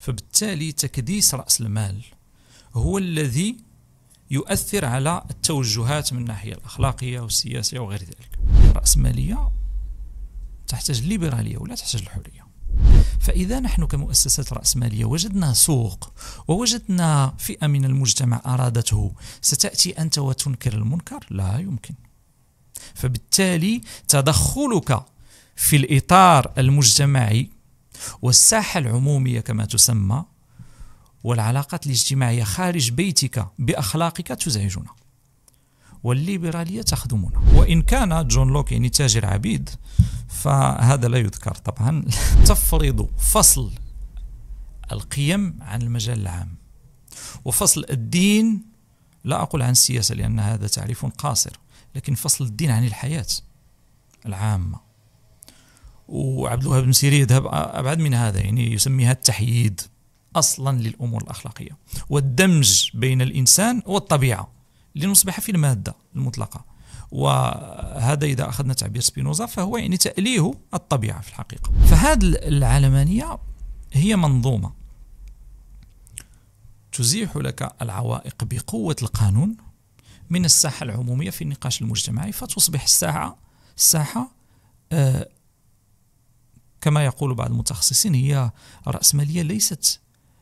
فبالتالي تكديس رأس المال هو الذي يؤثر على التوجهات من الناحية الأخلاقية والسياسية وغير ذلك. الرأسمالية تحتاج الليبرالية ولا تحتاج الحرية. فإذا نحن كمؤسسات رأسمالية وجدنا سوق ووجدنا فئة من المجتمع أرادته، ستأتي أنت وتنكر المنكر؟ لا يمكن. فبالتالي تدخلك في الإطار المجتمعي والساحة العمومية كما تسمى والعلاقات الاجتماعية خارج بيتك بأخلاقك تزعجنا، والليبرالية تخدمنا. وإن كان جون لوك يعني تاجر عبيد فهذا لا يذكر طبعا. تفرض فصل القيم عن المجال العام وفصل الدين، لا أقول عن السياسة لأن هذا تعريف قاصر، لكن فصل الدين عن الحياة العامة. وعبد الوهاب بن سيرين يذهب أبعد من هذا، يعني يسميها التحييد أصلا للأمور الأخلاقية والدمج بين الإنسان والطبيعة لنصبح في المادة المطلقة. وهذا إذا أخذنا تعبير سبينوزا فهو يعني تأليه الطبيعة في الحقيقة. فهذه العلمانية هي منظومة تزيح لك العوائق بقوة القانون من الساحة العمومية في النقاش المجتمعي، فتصبح الساحة كما يقول بعض المتخصصين هي الرأسمالية ليست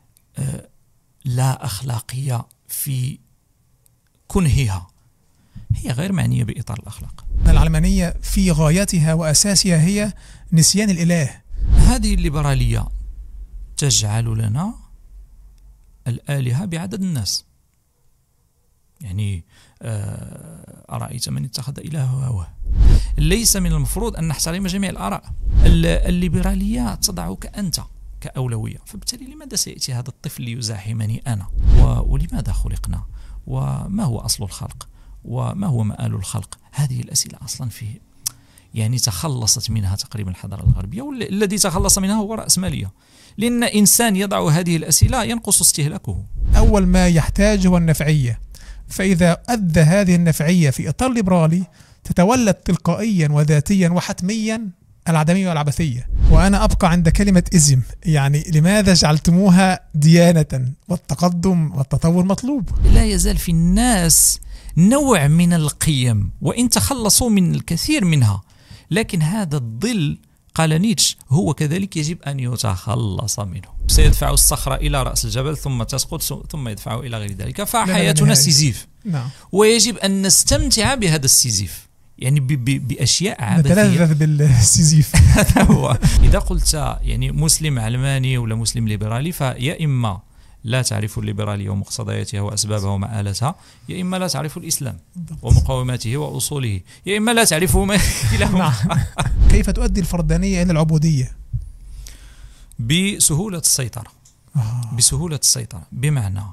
لا أخلاقية في كنهها، هي غير معنية بإطار الأخلاق. العلمانية في غايتها وأساسها هي نسيان الإله. هذه الليبرالية تجعل لنا الآلهة بعدد الناس. يعني أرأيت من اتخذ إلهه هواه. ليس من المفروض أن نحترم جميع الآراء. الليبرالية تضعك أنت كأولوية، فبالتالي لماذا سيأتي هذا الطفل ليزاحمني أنا؟ ولماذا خلقنا؟ وما هو أصل الخلق؟ وما هو مآل الخلق؟ هذه الأسئلة أصلا فيه يعني تخلصت منها تقريبا الحضارة الغربية، والذي تخلص منها هو رأسمالية، لأن إنسان يضع هذه الأسئلة ينقص استهلاكه. أول ما يحتاج هو النفعية، فإذا أدى هذه النفعية في إطار ليبرالي تتولد تلقائيا وذاتيا وحتميا العدمية والعبثية. وأنا أبقى عند كلمة إزم، يعني لماذا جعلتموها ديانة والتقدم والتطور مطلوب؟ لا يزال في الناس نوع من القيم وإن تخلصوا من الكثير منها، لكن هذا الظل قال نيتشه هو كذلك يجب أن يتخلص منه. سيدفع الصخرة إلى رأس الجبل ثم تسقط ثم يدفعه إلى غير ذلك، فحياتنا سيزيف. نعم. ويجب أن نستمتع بهذا السيزيف، يعني بأشياء عبثية نتلذذ بالسيزيف. هذا هو. إذا قلت يعني مسلم علماني ولا مسلم ليبرالي، فيا إما لا تعرف الليبرالية ومقتضياتها وأسبابها ومآلتها، يا إما لا تعرف الإسلام ومقوماته وأصوله، يا إما لا تعرف ما كلاهما. كيف تؤدي الفردانية إلى العبودية؟ بسهولة السيطرة. بسهولة السيطرة بمعنى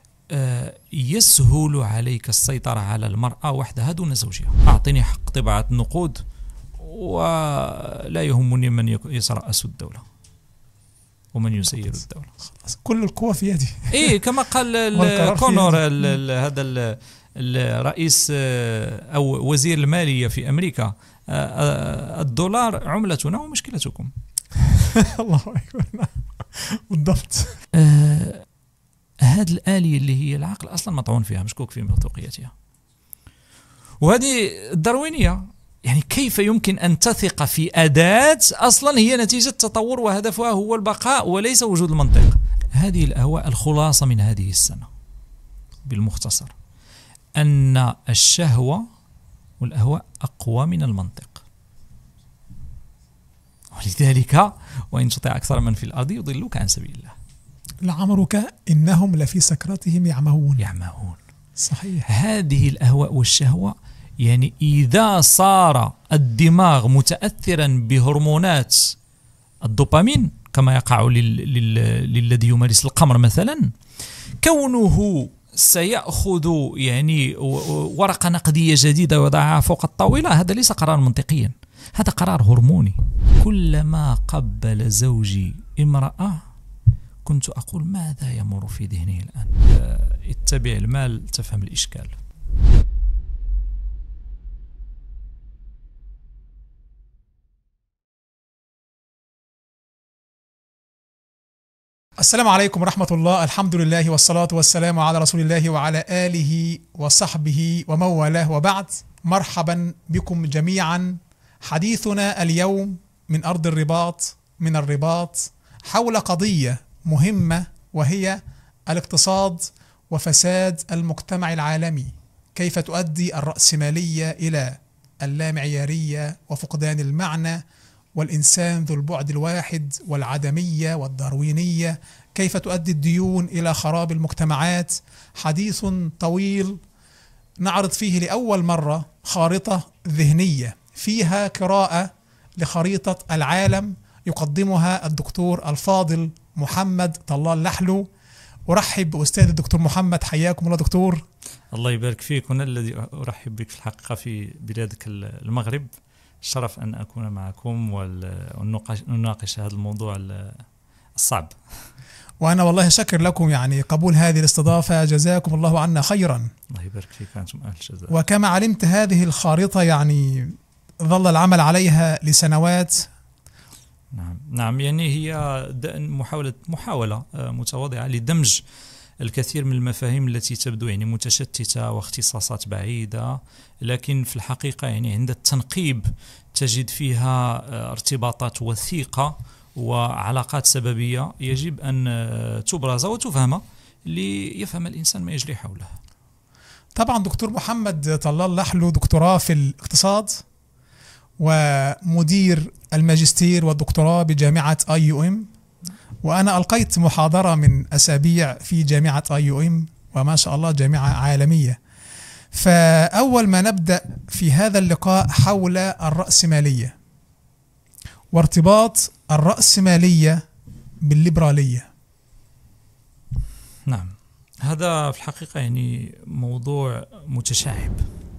يسهل عليك السيطرة على المرأة وحدها دون زوجها. أعطني حق طباعة النقود ولا يهمني من يترأس الدولة ومن يسير الدولة. كل القوة في يدي. إيه كما قال كونور هذا الرئيس أو وزير المالية في أمريكا، الدولار عملتنا ومشكلتكم. الله أكبر. بالضبط. هذه الآلية اللي هي العقل أصلا مطعون فيها، مشكوك في موثوقيتها. وهذه الداروينية، يعني كيف يمكن أن تثق في أداة أصلا هي نتيجة تطور وهدفها هو البقاء وليس وجود المنطق؟ هذه الأهواء الخلاصة من هذه السنة بالمختصر أن الشهوة والأهواء أقوى من المنطق، ولذلك وإن تطع أكثر من في الأرض يضلوك عن سبيل الله. لعمرك إنهم لفي سكرتهم يعمهون. صحيح. هذه الأهواء والشهوة، يعني إذا صار الدماغ متأثرا بهرمونات الدوبامين كما يقع للذي يمارس القمر مثلا، كونه سيأخذ يعني ورقة نقدية جديدة ويضعها فوق الطاولة، هذا ليس قرار منطقيا، هذا قرار هرموني. كلما قبل زوجي امرأة كنت أقول ماذا يمر في ذهنه الآن؟ اتبع المال تفهم الإشكال. السلام عليكم ورحمة الله. الحمد لله والصلاة والسلام على رسول الله وعلى آله وصحبه ومن والاه، وبعد. مرحبا بكم جميعا. حديثنا اليوم من أرض الرباط، من الرباط، حول قضية مهمة، وهي الاقتصاد وفساد المجتمع العالمي. كيف تؤدي الرأسمالية إلى اللامعيارية وفقدان المعنى، والإنسان ذو البعد الواحد والعدمية والداروينية. كيف تؤدي الديون إلى خراب المجتمعات. حديث طويل نعرض فيه لأول مرة خارطة ذهنية فيها قراءة لخريطة العالم يقدمها الدكتور الفاضل محمد طلال لحلو. أرحب بأستاذ الدكتور محمد، حياكم الله دكتور. الله يبارك فيك، هنا الذي أرحب بك في الحقيقة في بلادك المغرب. شرف أن أكون معكم ونناقش هذا الموضوع الصعب. وأنا والله شكر لكم يعني قبول هذه الاستضافة، جزاكم الله عنا خيرا. الله يبارك فيك، أنتم أهل الجزاء. وكما علمت هذه الخارطة يعني ظل العمل عليها لسنوات. نعم، يعني هي محاولة متواضعة لدمج الكثير من المفاهيم التي تبدو يعني متشتتة واختصاصات بعيدة، لكن في الحقيقة يعني عند التنقيب تجد فيها ارتباطات وثيقة وعلاقات سببية يجب أن تبرز وتفهم ليفهم الإنسان ما يجري حوله. طبعا دكتور محمد طلال لحلو دكتوراه في الاقتصاد، ومدير الماجستير والدكتوراه بجامعة IUM، وأنا ألقيت محاضرة من أسابيع في جامعة IUM، وما شاء الله جامعة عالمية. فأول ما نبدأ في هذا اللقاء حول الرأسمالية وارتباط الرأسمالية بالليبرالية. نعم، هذا في الحقيقة يعني موضوع متشعب،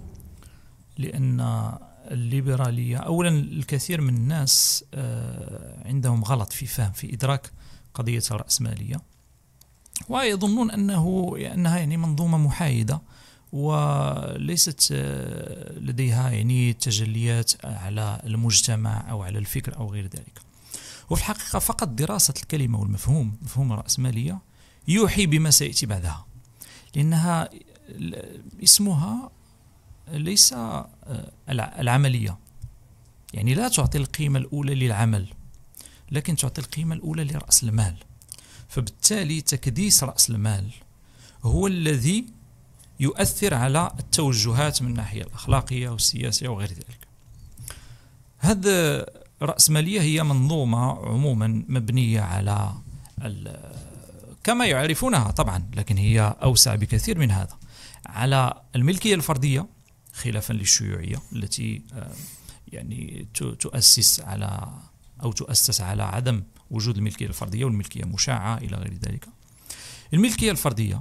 لأن الليبرالية أولا الكثير من الناس عندهم غلط في فهم في إدراك قضية الرأسمالية، ويظنون أنها يعني منظومة محايدة وليست لديها يعني تجليات على المجتمع أو على الفكر أو غير ذلك. وفي الحقيقة فقط دراسة الكلمة والمفهوم، مفهوم الرأسمالية، يوحي بما سيأتي بعدها، لأنها اسمها ليس العملية، يعني لا تعطي القيمة الأولى للعمل، لكن تعطي القيمة الأولى لرأس المال. فبالتالي تكديس رأس المال هو الذي يؤثر على التوجهات من الناحية الأخلاقية والسياسية وغير ذلك. هذا الرأسمالية هي منظومة عموما مبنية على كما يعرفونها طبعا، لكن هي أوسع بكثير من هذا، على الملكية الفردية خلافا للشيوعية التي يعني تؤسس على عدم وجود الملكية الفردية، والملكية مشاعة إلى غير ذلك. الملكية الفردية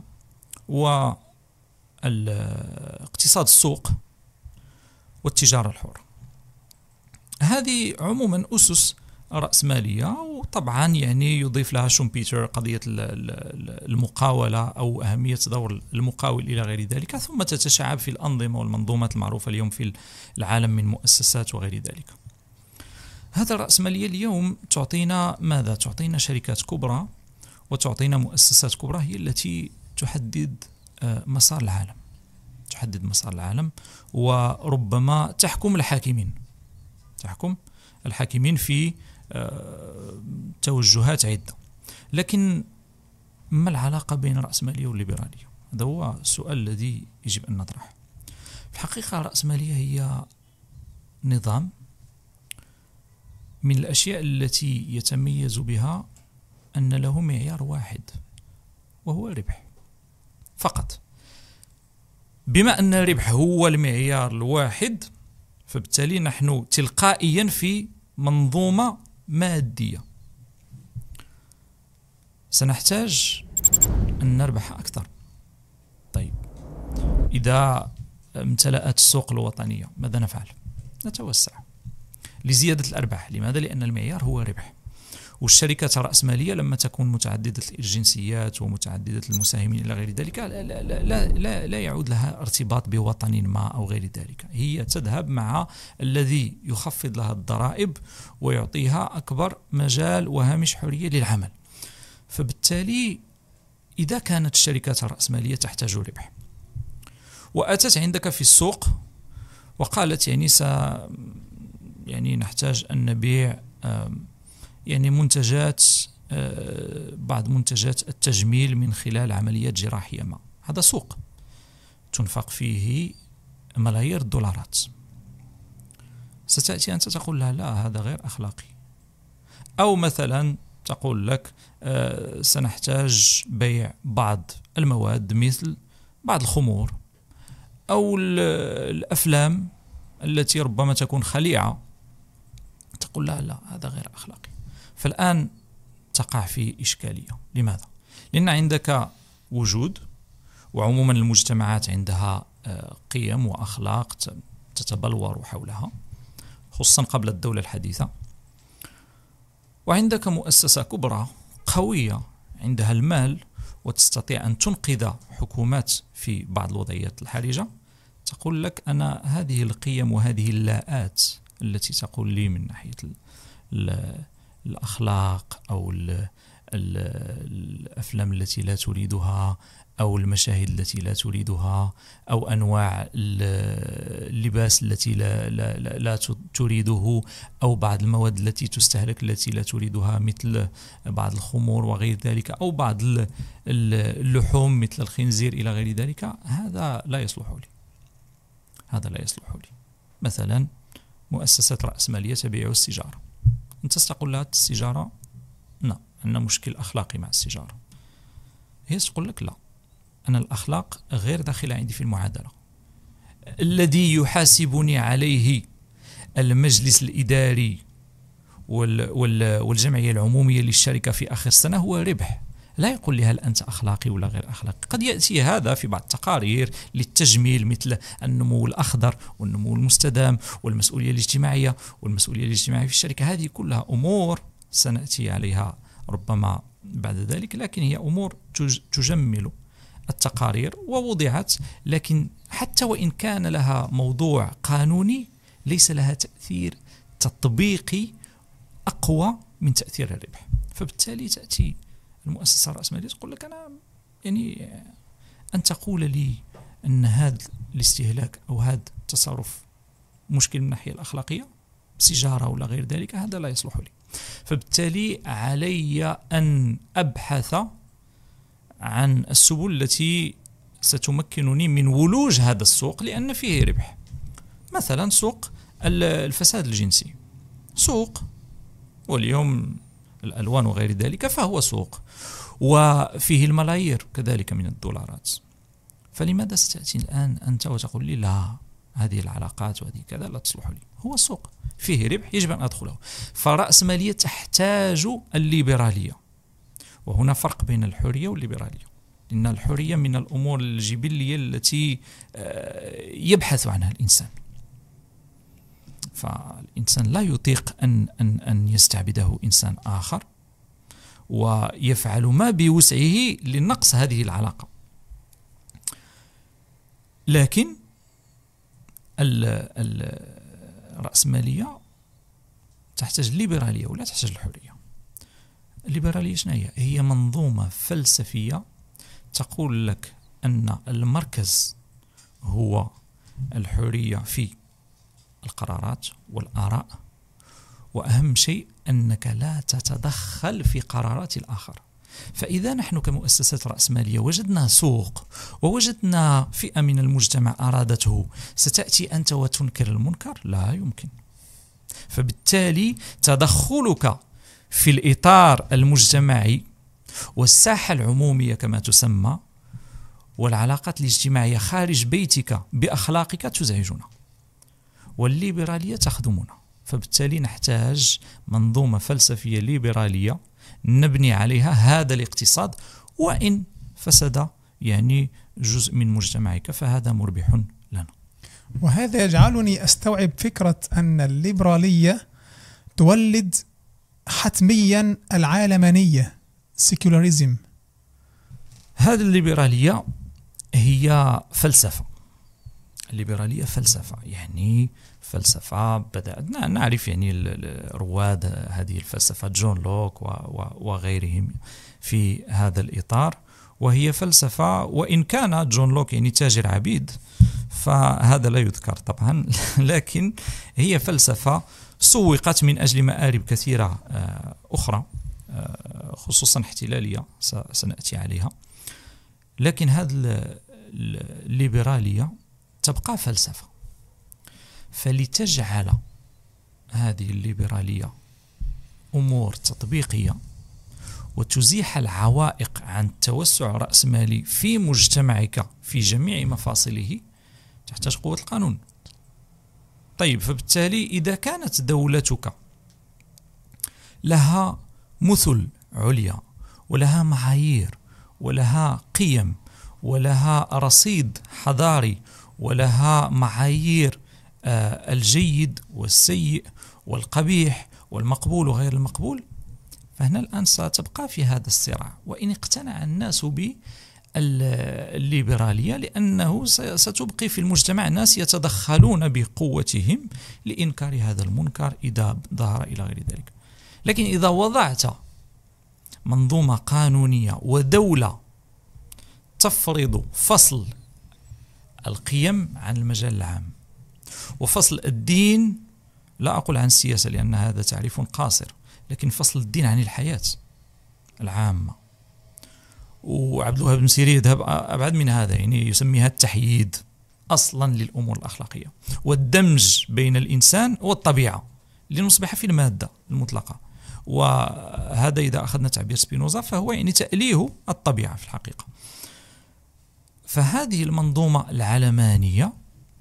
والاقتصاد السوق والتجارة الحرة، هذه عموما أسس رأسمالية، وطبعا يعني يضيف لها شومبيتر قضية المقاولة أو أهمية دور المقاول إلى غير ذلك، ثم تتشعب في الأنظمة والمنظومات المعروفة اليوم في العالم من مؤسسات وغير ذلك. هذا الرأسمالية اليوم تعطينا ماذا؟ تعطينا شركات كبرى وتعطينا مؤسسات كبرى هي التي تحدد مسار العالم، وربما تحكم الحاكمين في توجهات عدة. لكن ما العلاقة بين الرأسمالية والليبرالية؟ هذا هو السؤال الذي يجب أن نطرحه. في الحقيقة الرأسمالية هي نظام من الأشياء التي يتميز بها أن له معيار واحد، وهو الربح فقط. بما أن الربح هو المعيار الواحد، فبالتالي نحن تلقائيا في منظومة مادية، سنحتاج أن نربح أكثر. طيب، إذا امتلأت السوق الوطنية ماذا نفعل؟ نتوسع لزيادة الأرباح. لماذا؟ لأن المعيار هو الربح. والشركات الرأسمالية لما تكون متعددة الجنسيات ومتعددة المساهمين إلى غير ذلك لا يعود لها ارتباط بوطن ما أو غير ذلك، هي تذهب مع الذي يخفض لها الضرائب ويعطيها أكبر مجال وهامش حرية للعمل. فبالتالي إذا كانت الشركات الرأسمالية تحتاج ربح وأتت عندك في السوق وقالت يعني نحتاج أن نبيع يعني منتجات بعض منتجات التجميل من خلال عمليات جراحية ما، هذا سوق تنفق فيه ملايير الدولارات. ستأتي أنت تقول لها لا هذا غير أخلاقي، أو مثلا تقول لك سنحتاج بيع بعض المواد مثل بعض الخمور أو الأفلام التي ربما تكون خليعة، تقول لها لا هذا غير أخلاقي. فالآن تقع في إشكالية. لماذا؟ لأن عندك وجود، وعموما المجتمعات عندها قيم وأخلاق تتبلور حولها خصوصا قبل الدولة الحديثة، وعندك مؤسسة كبرى قوية عندها المال وتستطيع أن تنقذ حكومات في بعض الوضعيات الحرجة، تقول لك أنا هذه القيم وهذه اللاءات التي تقول لي من ناحية الأخلاق أو الأفلام التي لا تريدها أو المشاهد التي لا تريدها أو أنواع اللباس التي لا تريده أو بعض المواد التي تستهلك التي لا تريدها مثل بعض الخمور وغير ذلك أو بعض اللحوم مثل الخنزير إلى غير ذلك، هذا لا يصلح لي. هذا لا يصلح لي. مثلا مؤسسة رأسمالية تبيع السيجارة، أنت تقول لها السيجارة لا، عندنا مشكل أخلاقي مع السيجارة، هي تقول لك لا، أنا الأخلاق غير داخلة عندي في المعادلة. الذي يحاسبني عليه المجلس الإداري والجمعية العمومية للشركة في آخر السنة هو ربح، لا يقول لي هل أنت أخلاقي ولا غير أخلاقي. قد يأتي هذا في بعض التقارير للتجميل مثل النمو الأخضر والنمو المستدام والمسؤولية الاجتماعية والمسؤولية الاجتماعية في الشركة، هذه كلها أمور سنأتي عليها ربما بعد ذلك، لكن هي أمور تجمل التقارير ووضعت، لكن حتى وإن كان لها موضوع قانوني ليس لها تأثير تطبيقي أقوى من تأثير الربح. فبالتالي تأتي المؤسسة الرأسمالية تقول لك أنا يعني أن تقول لي أن هذا الاستهلاك أو هذا التصرف مشكل من الناحية الأخلاقية سيجارة ولا غير ذلك، هذا لا يصلح لي. فبالتالي علي أن أبحث عن السبل التي ستمكنني من ولوج هذا السوق لأن فيه ربح. مثلا سوق الفساد الجنسي، سوق واليوم الألوان وغير ذلك، فهو سوق وفيه الملايير كذلك من الدولارات. فلماذا ستأتي الآن أنت وتقول لي لا هذه العلاقات وهذه كذا لا تصلح لي؟ هو سوق فيه ربح يجب أن أدخله. فرأسمالية تحتاج الليبرالية، وهنا فرق بين الحرية والليبرالية، لأن الحرية من الأمور الجبلية التي يبحث عنها الإنسان، فالإنسان لا يطيق أن يستعبده إنسان آخر ويفعل ما بوسعه لنقص هذه العلاقة. لكن الرأسمالية تحتاج الليبرالية ولا تحتاج الحرية. الليبرالية شنو هي؟ هي منظومة فلسفية تقول لك أن المركز هو الحرية في القرارات والآراء، وأهم شيء أنك لا تتدخل في قرارات الآخر. فإذا نحن كمؤسسات رأسمالية وجدنا سوق ووجدنا فئة من المجتمع أرادته، ستأتي أنت وتنكر المنكر؟ لا يمكن. فبالتالي تدخلك في الإطار المجتمعي والساحة العمومية كما تسمى والعلاقات الاجتماعية خارج بيتك بأخلاقك تزعجنا، والليبرالية تخدمنا. فبالتالي نحتاج منظومة فلسفية ليبرالية نبني عليها هذا الاقتصاد، وإن فسد يعني جزء من مجتمعك فهذا مربح لنا. وهذا يجعلني أستوعب فكرة أن الليبرالية تولد حتميا العالمانية سيكولاريزم. هذه الليبرالية هي فلسفة، الليبرالية فلسفة، يعني فلسفة بدأت نعرف يعني رواد هذه الفلسفة جون لوك وغيرهم في هذا الإطار، وهي فلسفة وإن كان جون لوك يعني تاجر عبيد فهذا لا يذكر طبعا، لكن هي فلسفة سوقت من أجل مآرب كثيرة أخرى خصوصا احتلالية سنأتي عليها، لكن هذه الليبرالية تبقى فلسفة. فلتجعل هذه الليبرالية أمور تطبيقية وتزيح العوائق عن التوسع الرأسمالي في مجتمعك في جميع مفاصله تحتاج قوة القانون. طيب، فبالتالي إذا كانت دولتك لها مثل عليا ولها معايير ولها قيم ولها رصيد حضاري ولها معايير الجيد والسيء والقبيح والمقبول وغير المقبول، فهنا الآن ستبقى في هذا الصراع. وإن اقتنع الناس بالليبرالية لأنه ستبقي في المجتمع ناس يتدخلون بقوتهم لإنكار هذا المنكر إذا ظهر إلى غير ذلك. لكن إذا وضعت منظومة قانونية ودولة تفرض فصل القيم عن المجال العام وفصل الدين، لا أقول عن السياسة لأن هذا تعريف قاصر، لكن فصل الدين عن الحياة العامة، وعبد الوهاب بن سيرين يذهب أبعد من هذا، يعني يسميها التحييد أصلا للأمور الأخلاقية والدمج بين الإنسان والطبيعة لنصبح في المادة المطلقة. وهذا إذا أخذنا تعبير سبينوزا فهو يعني تأليه الطبيعة في الحقيقة. فهذه المنظومة العلمانية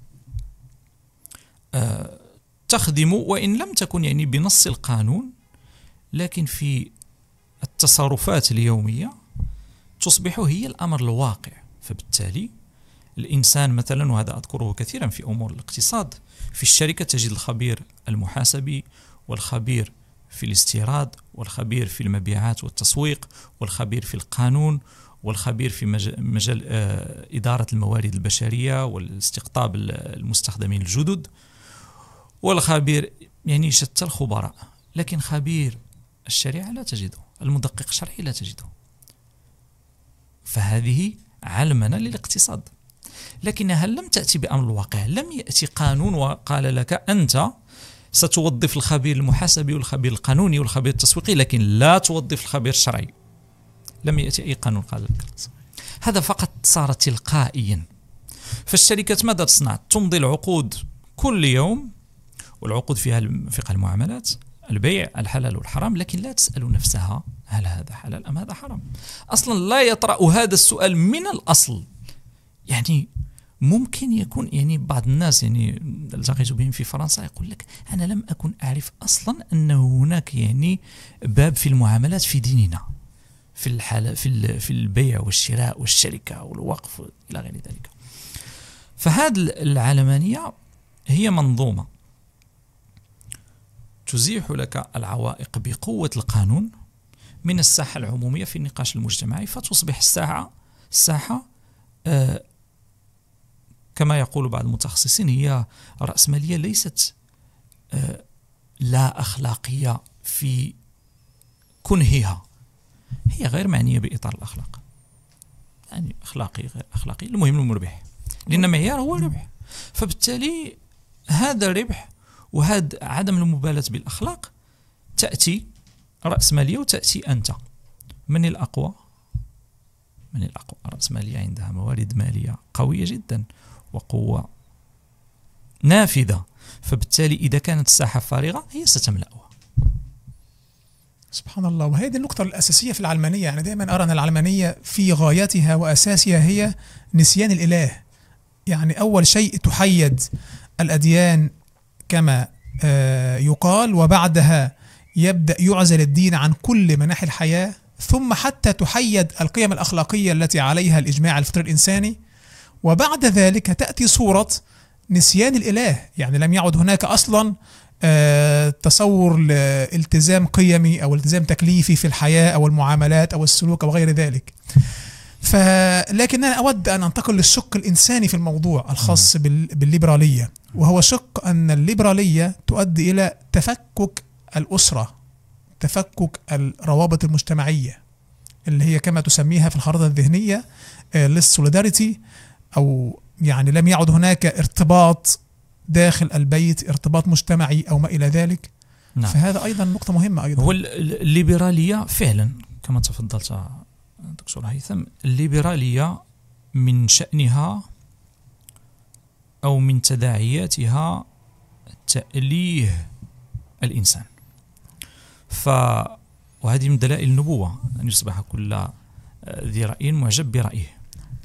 تخدم وإن لم تكن يعني بنص القانون، لكن في التصرفات اليومية تصبح هي الأمر الواقع. فبالتالي الإنسان مثلا، وهذا أذكره كثيرا في أمور الاقتصاد، في الشركة تجد الخبير المحاسبي والخبير في الاستيراد والخبير في المبيعات والتسويق والخبير في القانون والخبير في مجال إدارة الموارد البشرية والاستقطاب المستخدمين الجدد، والخبير يعني شتى الخبراء. لكن خبير الشريعة لا تجده، المدقق الشرعي لا تجده. فهذه علمنا للاقتصاد. لكنها لم تأتي بأمر الواقع، لم يأتي قانون وقال لك أنت ستوظف الخبير المحاسبي والخبير القانوني والخبير التسويقي لكن لا توظف الخبير الشرعي. لم يأتي أي قانون قال لك هذا، فقط صار تلقائيا. فالشركات ماذا تصنع؟ تمضي العقود كل يوم، والعقود فيها فقه المعاملات، البيع، الحلال والحرام، لكن لا تسأل نفسها هل هذا حلال أم هذا حرام. أصلا لا يطرأ هذا السؤال من الأصل. يعني ممكن يكون يعني بعض الناس يعني التقيت بهم في فرنسا يقول لك أنا لم أكن أعرف أصلا أن هناك يعني باب في المعاملات في ديننا، في البيع والشراء والشركة والوقف إلى غير ذلك. فهذه العلمانية هي منظومة تزيح لك العوائق بقوة القانون من الساحة العمومية في النقاش المجتمعي، فتصبح الساحة كما يقول بعض المتخصصين هي الرأسمالية ليست لا أخلاقية في كنهها، هي غير معنية بإطار الأخلاق، يعني أخلاقي غير أخلاقي، المهم المربح، لأن المعيار هو الربح. فبالتالي هذا الربح وهذا عدم المبالاة بالأخلاق تأتي رأسمالية وتأتي أنت. من الأقوى؟ من الأقوى الرأسمالية عندها موارد مالية قوية جدا وقوة نافذة، فبالتالي إذا كانت الساحة فارغة هي ستملأها. سبحان الله. وهذه النقطة الأساسية في العلمانية. يعني دائما أرى أن العلمانية في غايتها وأساسها هي نسيان الإله. يعني أول شيء تحيد الأديان كما يقال، وبعدها يبدأ يعزل الدين عن كل مناحي الحياة، ثم حتى تحيد القيم الأخلاقية التي عليها الإجماع الفطري الإنساني، وبعد ذلك تأتي صورة نسيان الإله. يعني لم يعد هناك أصلا تصور لالتزام قيمي أو التزام تكليفي في الحياة أو المعاملات أو السلوك أو غير ذلك. لكن أنا أود أن أنتقل للشق الإنساني في الموضوع الخاص بالليبرالية، وهو شق أن الليبرالية تؤدي إلى تفكك الأسرة، تفكك الروابط المجتمعية اللي هي كما تسميها في الخريطة الذهنية للسوليداريتي، أو يعني لم يعد هناك ارتباط داخل البيت، ارتباط مجتمعي أو ما إلى ذلك. نعم. فهذا أيضا نقطة مهمة أيضا. هو الليبرالية فعلا كما تفضلت دكتور هيثم، الليبرالية من شأنها أو من تداعياتها تأليه الإنسان، وهذه من دلائل النبوة أن يصبح كل ذي رأي معجب برأيه.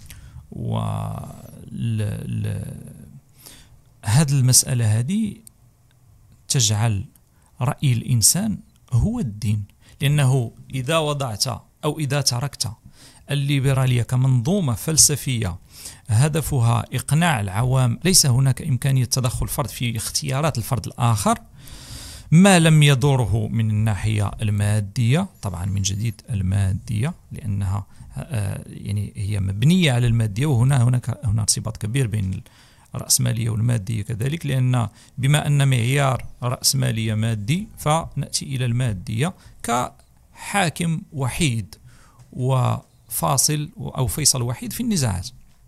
هذه المسألة هذه تجعل رأي الإنسان هو الدين، لأنه إذا وضعت أو إذا تركت الليبرالية كمنظومة فلسفية هدفها إقناع العوام، ليس هناك إمكانية تدخل الفرد في اختيارات الفرد الآخر ما لم يضره من الناحية المادية، طبعا من جديد المادية، لأنها يعني هي مبنية على المادية، وهنا ارتباط كبير بين الرأسمالية والمادية كذلك، لأن بما أن معيار رأسمالية مادي فنأتي إلى المادية كحاكم وحيد وفاصل أو فيصل وحيد في النزاعات.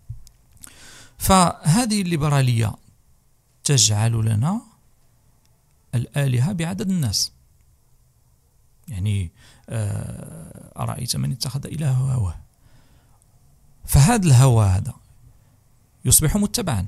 فهذه الليبرالية تجعل لنا الآلهة بعدد الناس، يعني أرأيت من اتخذ إلهه هواه، فهذا الهوى هذا يصبح متبعا.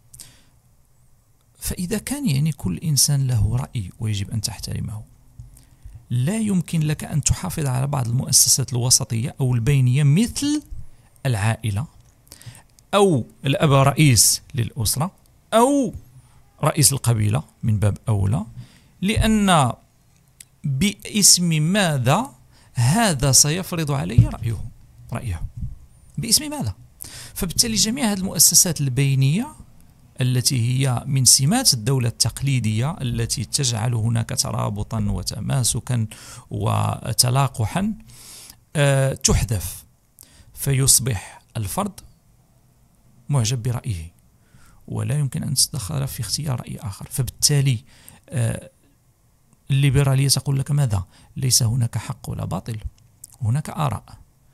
فإذا كان يعني كل إنسان له رأي ويجب أن تحترمه، لا يمكن لك أن تحافظ على بعض المؤسسات الوسطية أو البينية مثل العائلة، أو الأب رئيس للأسرة، أو رئيس القبيلة من باب أولى، لأن باسم ماذا هذا سيفرض علي رأيه باسم ماذا؟ فبالتالي جميع هذه المؤسسات البينية التي هي من سمات الدولة التقليدية التي تجعل هناك ترابطا وتماسكا وتلاقحا تحذف، فيصبح الفرد معجب برأيه ولا يمكن أن تتدخل في اختيار رأي آخر. فبالتالي الليبرالية تقول لك ماذا؟ ليس هناك حق ولا باطل، هناك آراء،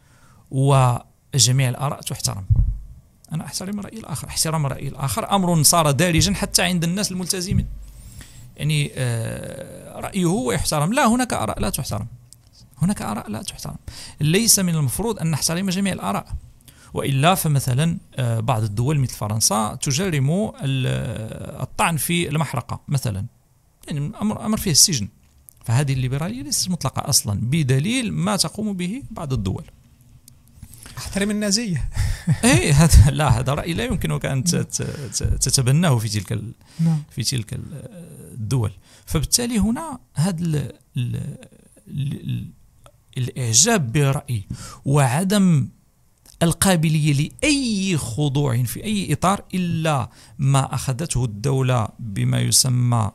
وجميع الآراء تحترم. أنا أحترم رأي الآخر، احترام رأي الآخر أمر صار دارجا حتى عند الناس الملتزمين، يعني رأيه هو يحترم. لا، هناك آراء لا تحترم، هناك آراء لا تحترم. ليس من المفروض أن نحترم جميع الآراء، وإلا فمثلا بعض الدول مثل فرنسا تجرم الطعن في المحرقة مثلا، يعني أمر فيه السجن. فهذه الليبرالية ليست مطلقة أصلا بدليل ما تقوم به بعض الدول. احترم النازية. اي هذا رأي لا يمكنك أن تتبناه في تلك الدول. فبالتالي هنا هذا الإعجاب بالرأي وعدم القابلية لأي خضوع في أي إطار إلا ما أخذته الدولة بما يسمى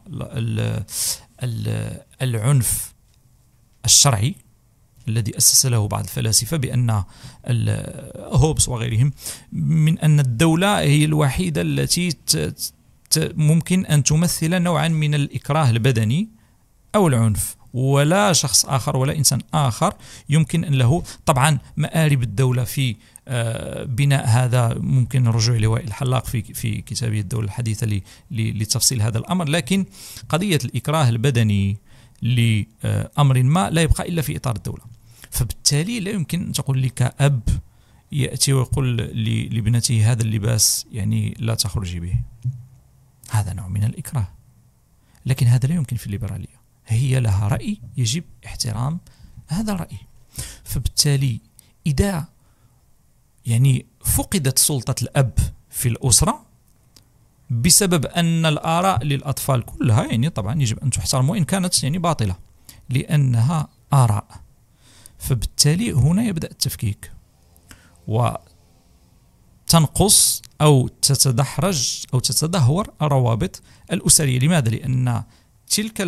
العنف الشرعي الذي أسس له بعض الفلاسفة بأن هوبس وغيرهم، من أن الدولة هي الوحيدة التي ممكن أن تمثل نوعا من الإكراه البدني أو العنف، ولا شخص آخر ولا إنسان آخر يمكن أن له. طبعا مآرب الدولة في بناء هذا ممكن الرجوع لوائل الحلاق في كتابه الدولة الحديثة لتفصيل هذا الأمر، لكن قضية الإكراه البدني لأمر ما لا يبقى إلا في إطار الدولة. فبالتالي لا يمكن أن تقول لك أب يأتي ويقول لابنته هذا اللباس يعني لا تخرجي به، هذا نوع من الإكراه، لكن هذا لا يمكن في الليبرالية. هي لها رأي يجب احترام هذا الرأي. فبالتالي إذا يعني فقدت سلطة الأب في الأسرة بسبب أن الآراء للأطفال كلها يعني طبعا يجب أن تحترم وإن كانت يعني باطلة لأنها آراء، فبالتالي هنا يبدأ التفكيك وتنقص أو تتدحرج أو تتدهور الروابط الأسرية. لماذا؟ لأن تلك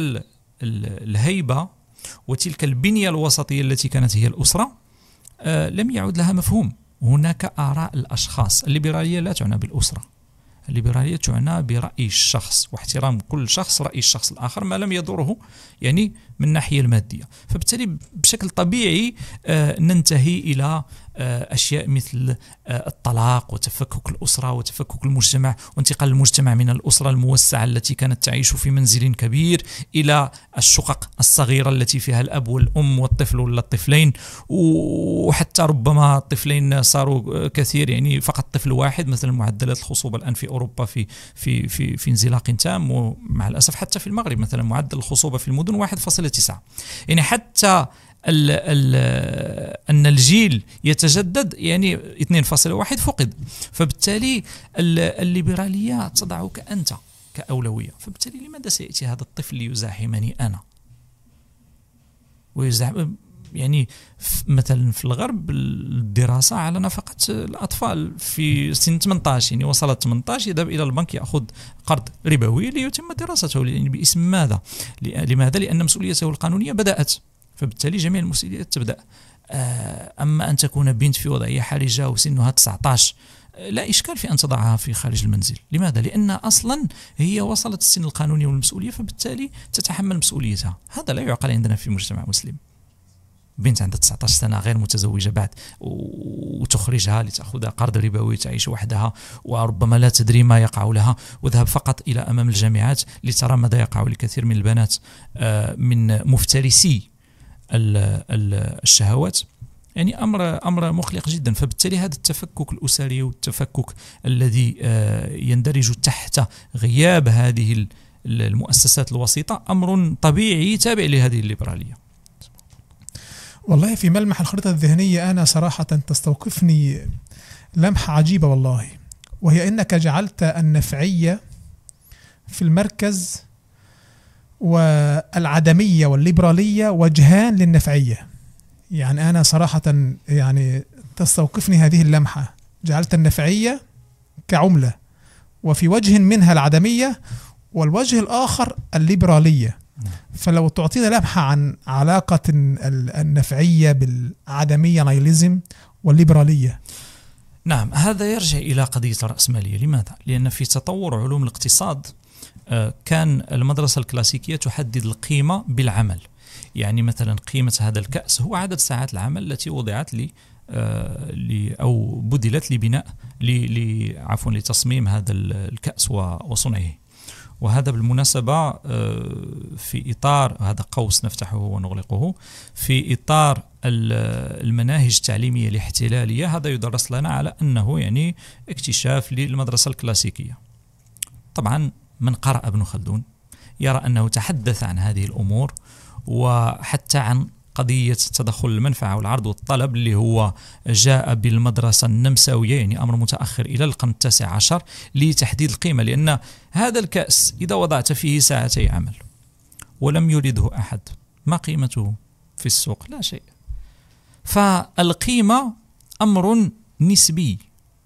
الهيبة وتلك البنية الوسطية التي كانت هي الأسرة لم يعد لها مفهوم، هناك آراء الأشخاص. الليبرالية لا تعنى بالأسرة، الليبرالية تعنى برأي الشخص واحترام كل شخص رأي الشخص الآخر ما لم يضره يعني من الناحية المادية. فبالتالي بشكل طبيعي ننتهي إلى أشياء مثل الطلاق وتفكك الأسرة وتفكك المجتمع وانتقال المجتمع من الأسرة الموسعة التي كانت تعيش في منزل كبير إلى الشقق الصغيرة التي فيها الأب والأم والطفل ولا الطفلين، وحتى ربما الطفلين صاروا كثير يعني فقط طفل واحد. مثلا معدلات الخصوبة الآن في أوروبا في انزلاق تام، ومع الأسف حتى في المغرب مثلا معدل الخصوبة في المدن 1.9. يعني حتى أن الجيل يتجدد يعني 2.1 فقد. فبالتالي الليبرالية تضعك أنت كأولوية. فبالتالي لماذا سيأتي هذا الطفل ليزاحمني أنا ويزاحم؟ يعني مثلا في الغرب الدراسة على نفقة الأطفال في سن 18، يعني وصلت 18 يذهب إلى البنك يأخذ قرض ربوي ليتم دراسته. يعني باسم ماذا؟ لماذا؟ لأن مسؤوليته القانونية بدأت، فبالتالي جميع المسؤوليات تبدأ. أما أن تكون بنت في وضعية حرجة وسنها 19 لا إشكال في أن تضعها في خارج المنزل. لماذا؟ لأن أصلا هي وصلت السن القانوني والمسؤولية، فبالتالي تتحمل مسؤوليتها. هذا لا يعقل عندنا في مجتمع مسلم. بنت عندها 19 سنة غير متزوجة بعد وتخرجها لتأخذ قرض ربوي تعيش وحدها وربما لا تدري ما يقع لها، وذهب فقط إلى أمام الجامعات لترى ماذا يقع لكثير من البنات من مفترسي الشهوات. يعني أمر مقلق جدا. فبالتالي هذا التفكك الأسري والتفكك الذي يندرج تحت غياب هذه المؤسسات الوسيطة أمر طبيعي تابع لهذه الليبرالية. والله في ملمح الخريطة الذهنية أنا صراحة تستوقفني لمحة عجيبة والله، وهي أنك جعلت النفعية في المركز والعدمية والليبرالية وجهان للنفعية. يعني أنا صراحة يعني تستوقفني هذه اللمحة، جعلت النفعية كعملة وفي وجه منها العدمية والوجه الآخر الليبرالية. فلو تعطينا لمحة عن علاقة النفعية بالعدمية نايليزم والليبرالية. نعم، هذا يرجع إلى قضية الرأسمالية. لماذا؟ لأن في تطور علوم الاقتصاد كان المدرسة الكلاسيكية تحدد القيمة بالعمل. يعني مثلا قيمة هذا الكأس هو عدد ساعات العمل التي وضعت أو بدلت لبناء لتصميم هذا الكأس وصنعه. وهذا بالمناسبة في إطار هذا قوس نفتحه ونغلقه في إطار المناهج التعليمية الاحتلالية. هذا يدرس لنا على أنه يعني اكتشاف للمدرسة الكلاسيكية. طبعا من قرأ ابن خلدون يرى أنه تحدث عن هذه الأمور، وحتى عن قضية تدخل المنفعة والعرض والطلب اللي هو جاء بالمدرسة النمساوية، يعني أمر متأخر إلى القرن 19 لتحديد القيمة. لأن هذا الكأس إذا وضعت فيه ساعتي عمل ولم يريده أحد ما قيمته في السوق؟ لا شيء. فالقيمة أمر نسبي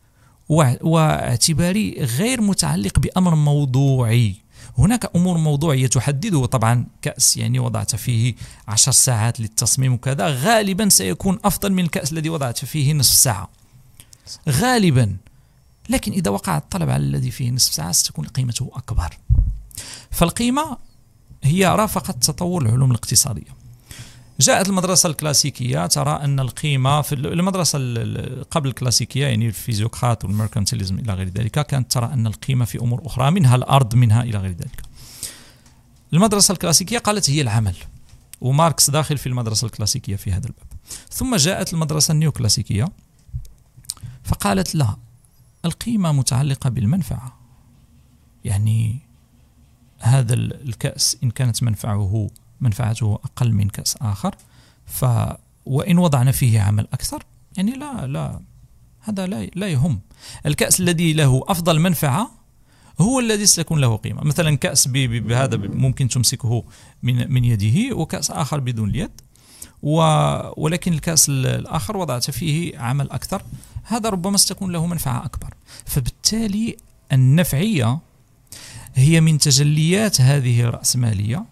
واعتباري غير متعلق بأمر موضوعي. هناك أمور موضوعية تحدده. طبعا كأس يعني وضعت فيه 10 ساعات للتصميم وكذا غالبا سيكون أفضل من الكأس الذي وضعت فيه نصف ساعة غالبا، لكن إذا وقع الطلب على الذي فيه نصف ساعة ستكون قيمته أكبر. فالقيمة هي رافقت تطور العلوم الاقتصادية. جاءت المدرسة الكلاسيكية ترى أن القيمة في المدرسة قبل الكلاسيكية يعني الفيزيوقراط والميركانتيليزم إلى غير ذلك كانت ترى أن القيمة في أمور أخرى منها الأرض منها إلى غير ذلك. المدرسة الكلاسيكية قالت هي العمل، وماركس داخل في المدرسة الكلاسيكية في هذا الباب. ثم جاءت المدرسة النيوكلاسيكية فقالت لا، القيمة متعلقة بالمنفعة. يعني هذا الكأس إن كانت منفعته أقل من كأس آخر وإن وضعنا فيه عمل أكثر يعني لا هذا لا يهم. الكأس الذي له أفضل منفعة هو الذي ستكون له قيمة. مثلا كأس بهذا ممكن تمسكه من يده، وكأس آخر بدون اليد، ولكن الكأس الآخر وضعت فيه عمل أكثر، هذا ربما ستكون له منفعة أكبر. فبالتالي النفعية هي من تجليات هذه الرأسمالية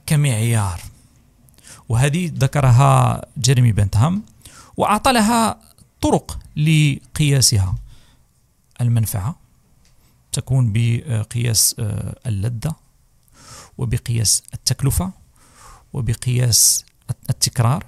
كمعيار، وهذه ذكرها جيريمي بنتهام وأعطى لها طرق لقياسها: المنفعة تكون بقياس اللذة، وبقياس التكلفة، وبقياس التكرار،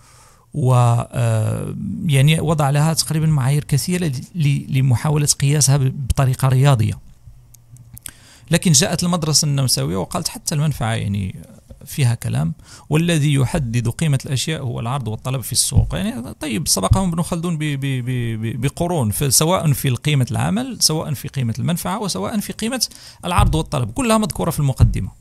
يعني وضع لها تقريبا معايير كثيرة لمحاولة قياسها بطريقة رياضية. لكن جاءت المدرسة النمساوية وقالت حتى المنفعة يعني فيها كلام، والذي يحدد قيمة الأشياء هو العرض والطلب في السوق. يعني طيب سبقهم ابن خلدون بقرون، سواء في قيمة العمل، سواء في قيمة المنفعة، وسواء في قيمة العرض والطلب، كلها مذكورة في المقدمة.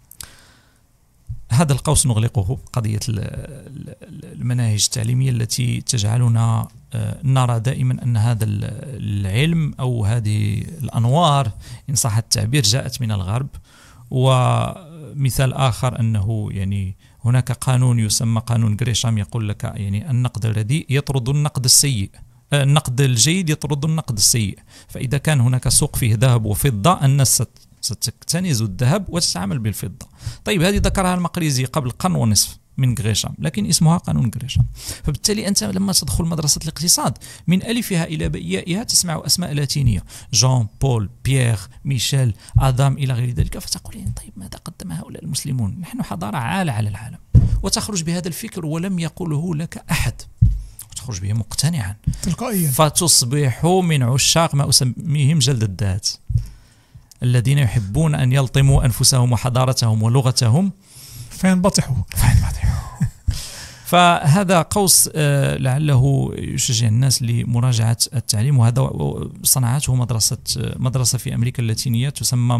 هذا القوس نغلقه، قضية المناهج التعليمية التي تجعلنا نرى دائما أن هذا العلم أو هذه الأنوار إن صح التعبير جاءت من الغرب. ومثال آخر أنه يعني هناك قانون يسمى قانون غريشام يقول لك يعني النقد الرديء يطرد النقد السيء، النقد الجيد يطرد النقد السيء. فإذا كان هناك سوق فيه ذهب وفضة، الناس ستكتنز الذهب وتتعامل بالفضة. طيب هذه ذكرها المقريزي قبل قرن ونصف من غريشام، لكن اسمها قانون غريشام. فبالتالي أنت لما تدخل مدرسة الاقتصاد من ألفها إلى بيائها تسمع أسماء لاتينية: جان، بول، بيير، ميشيل، آدام إلى غير ذلك. فتقول يعني طيب ماذا قدم هؤلاء المسلمون؟ نحن حضارة عالة على العالم، وتخرج بهذا الفكر ولم يقوله لك أحد، وتخرج به مقتنعا تلقائيا، فتصبح من عشاق ما أسميهم جلد الذات، الذين يحبون أن يلطموا أنفسهم وحضارتهم ولغتهم فينبطحوا. فهذا قوس لعله يشجع الناس لمراجعة التعليم. وهذا صنعته مدرسة في أمريكا اللاتينية تسمى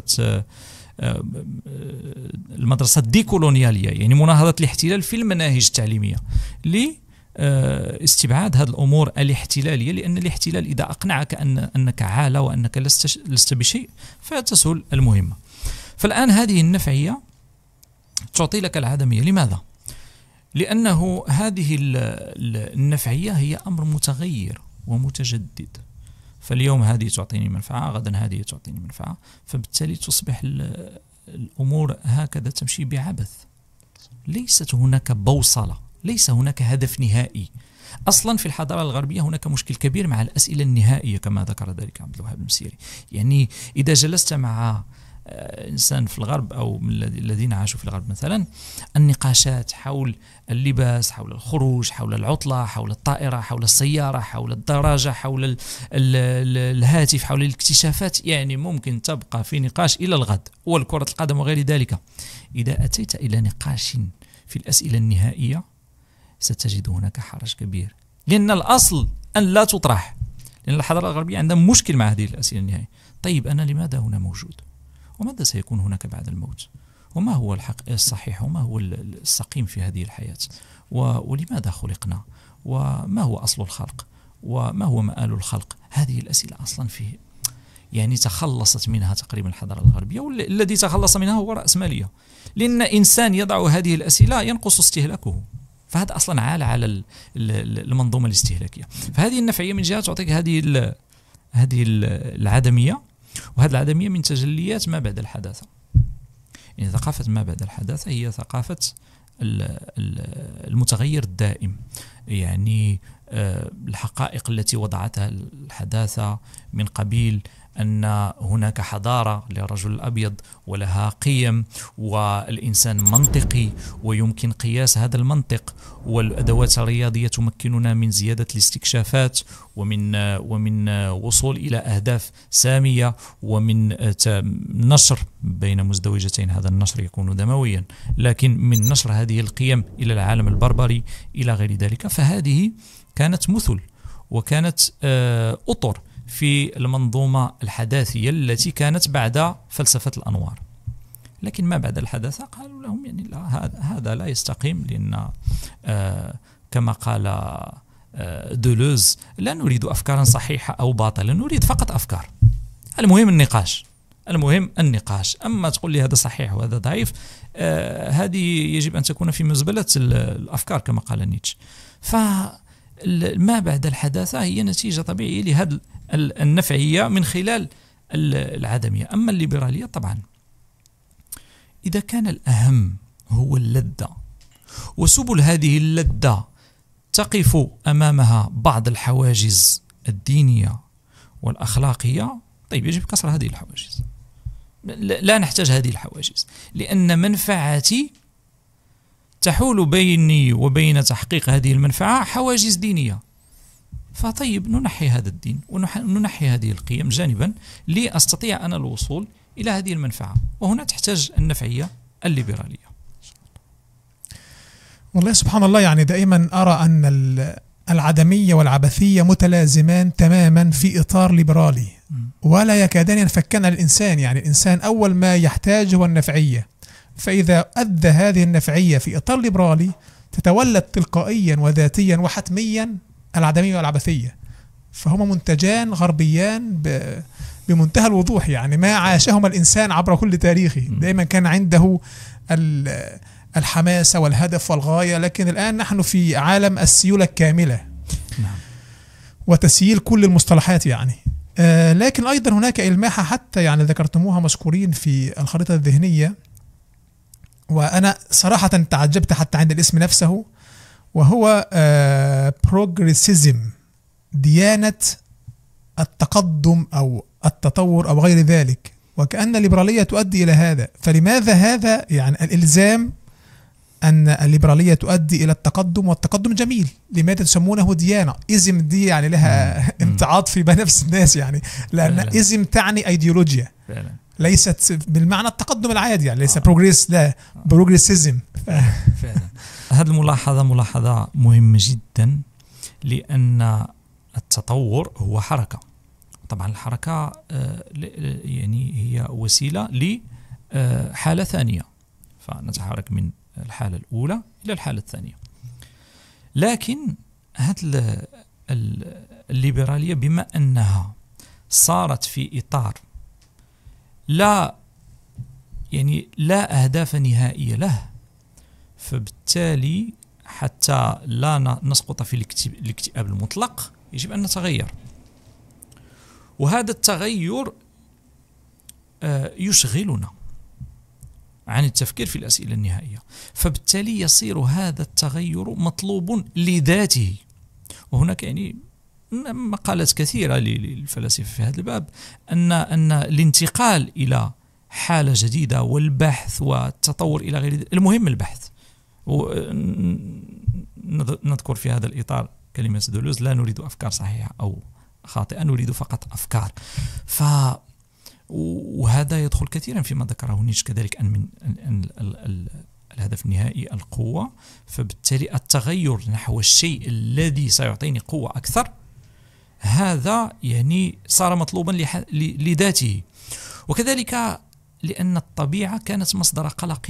المدرسة الديكولونيالية، يعني مناهضة الاحتلال في المناهج التعليمية، لاستبعاد هذه الأمور الاحتلالية. لأن الاحتلال إذا أقنعك أنك عالة وأنك لست بشيء فتسهل المهمة. فالآن هذه النفعية تعطي لك العدمية. لماذا؟ لأنه هذه النفعية هي أمر متغير ومتجدد، فاليوم هذه تعطيني منفعة، غدا هذه تعطيني منفعة، فبالتالي تصبح الأمور هكذا تمشي بعبث. ليست هناك بوصلة، ليس هناك هدف نهائي. أصلا في الحضارة الغربية هناك مشكل كبير مع الأسئلة النهائية كما ذكر ذلك عبد الوهاب المسيري. يعني إذا جلست مع إنسان في الغرب أو من الذين عاشوا في الغرب مثلا، النقاشات حول اللباس، حول الخروج، حول العطلة، حول الطائرة، حول السيارة، حول الدراجة، حول الهاتف، حول الاكتشافات، يعني ممكن تبقى في نقاش إلى الغد، والكرة القدم وغير ذلك. إذا أتيت إلى نقاش في الأسئلة النهائية ستجد هناك حرج كبير، لأن الأصل أن لا تطرح، لأن الحضارة الغربية عندها مشكل مع هذه الأسئلة النهائية. طيب أنا لماذا هنا موجود؟ وماذا سيكون هناك بعد الموت؟ وما هو الحق الصحيح؟ وما هو السقيم في هذه الحياة؟ ولماذا خلقنا؟ وما هو أصل الخلق؟ وما هو مآل الخلق؟ هذه الأسئلة أصلا فيه يعني تخلصت منها تقريبا الحضارة الغربية، والذي تخلص منها هو رأسمالية. لأن إنسان يضع هذه الأسئلة ينقص استهلاكه، فهذا أصلا عالة على المنظومة الاستهلاكية. فهذه النفعية من جهة تعطيك هذه العدمية، وهذه العدمية من تجليات ما بعد الحداثة. يعني ثقافة ما بعد الحداثة هي ثقافة المتغير الدائم. يعني الحقائق التي وضعتها الحداثة من قبيل أن هناك حضارة للرجل الأبيض ولها قيم، والإنسان منطقي ويمكن قياس هذا المنطق، والأدوات الرياضية تمكننا من زيادة الاستكشافات ومن وصول إلى أهداف سامية، ومن نشر بين مزدوجتين، هذا النشر يكون دمويا، لكن من نشر هذه القيم إلى العالم البربري إلى غير ذلك. فهذه كانت مثل وكانت أطر في المنظومة الحداثية التي كانت بعد فلسفة الأنوار. لكن ما بعد الحداثة قالوا لهم يعني لا، هذا لا يستقيم، لأن كما قال دولوز: لا نريد أفكارا صحيحة أو باطلة، نريد فقط أفكار. المهم النقاش. أما تقول لي هذا صحيح وهذا ضعيف، هذه يجب أن تكون في مزبلة الأفكار كما قال نيتشه. فما بعد الحداثة هي نتيجة طبيعية لهذا النفعية من خلال العدمية. أما الليبرالية طبعا إذا كان الأهم هو اللذة، وسبل هذه اللذة تقف أمامها بعض الحواجز الدينية والأخلاقية، طيب يجب كسر هذه الحواجز. لا نحتاج هذه الحواجز، لأن منفعتي تحول بيني وبين تحقيق هذه المنفعة حواجز دينية. فطيب ننحي هذا الدين وننحي هذه القيم جانبا لأستطيع أنا الوصول إلى هذه المنفعة. وهنا تحتاج النفعية الليبرالية. والله سبحان الله، يعني دائما أرى أن العدمية والعبثية متلازمان تماما في إطار ليبرالي، ولا يكادان ينفكان الإنسان. يعني الإنسان أول ما يحتاج هو النفعية، فإذا أدى هذه النفعية في إطار ليبرالي تتولد تلقائيا وذاتيا وحتميا العدمية والعبثية. فهما منتجان غربيان بمنتهى الوضوح، يعني ما عاشهما الإنسان عبر كل تاريخه. دائما كان عنده الحماسة والهدف والغاية، لكن الآن نحن في عالم السيولة الكاملة وتسييل كل المصطلحات يعني. لكن أيضا هناك إلماحة حتى يعني ذكرتموها مذكورين في الخريطة الذهنية، وأنا صراحة تعجبت حتى عند الاسم نفسه، وهو بروغريسيزم، ديانة التقدم أو التطور أو غير ذلك، وكأن الليبرالية تؤدي إلى هذا. فلماذا هذا؟ يعني الإلزام أن الليبرالية تؤدي إلى التقدم، والتقدم جميل، لماذا تسمونه ديانة؟ إزم دي يعني لها امتعاض في نفس الناس، يعني لأن إزم تعني أيديولوجيا ليست بالمعنى التقدم العادي، يعني ليس بروغريس، لا بروغريسيزم. فعلا هذه ملاحظة مهمة جدا، لأن التطور هو حركة. طبعا الحركة يعني هي وسيلة لحالة ثانية، فنتحرك من الحالة الأولى إلى الحالة الثانية. لكن هذه الليبرالية بما أنها صارت في إطار لا أهداف نهائية له، فبالتالي حتى لا نسقط في الاكتئاب المطلق يجب أن نتغير. وهذا التغير يشغلنا عن التفكير في الأسئلة النهائية، فبالتالي يصير هذا التغير مطلوب لذاته. وهناك يعني مقالات كثيرة للفلاسفة في هذا الباب، أن الانتقال إلى حالة جديدة والبحث والتطور إلى غير ذلك، المهم البحث. نذكر في هذا الإطار كلمة دولوز: لا نريد أفكار صحيحة أو خاطئة، نريد فقط أفكار. وهذا يدخل كثيرا فيما ذكره نيتشه كذلك، أن الهدف النهائي القوة، فبالتالي التغير نحو الشيء الذي سيعطيني قوة أكثر هذا يعني صار مطلوبا لذاته. وكذلك لأن الطبيعة كانت مصدر قلق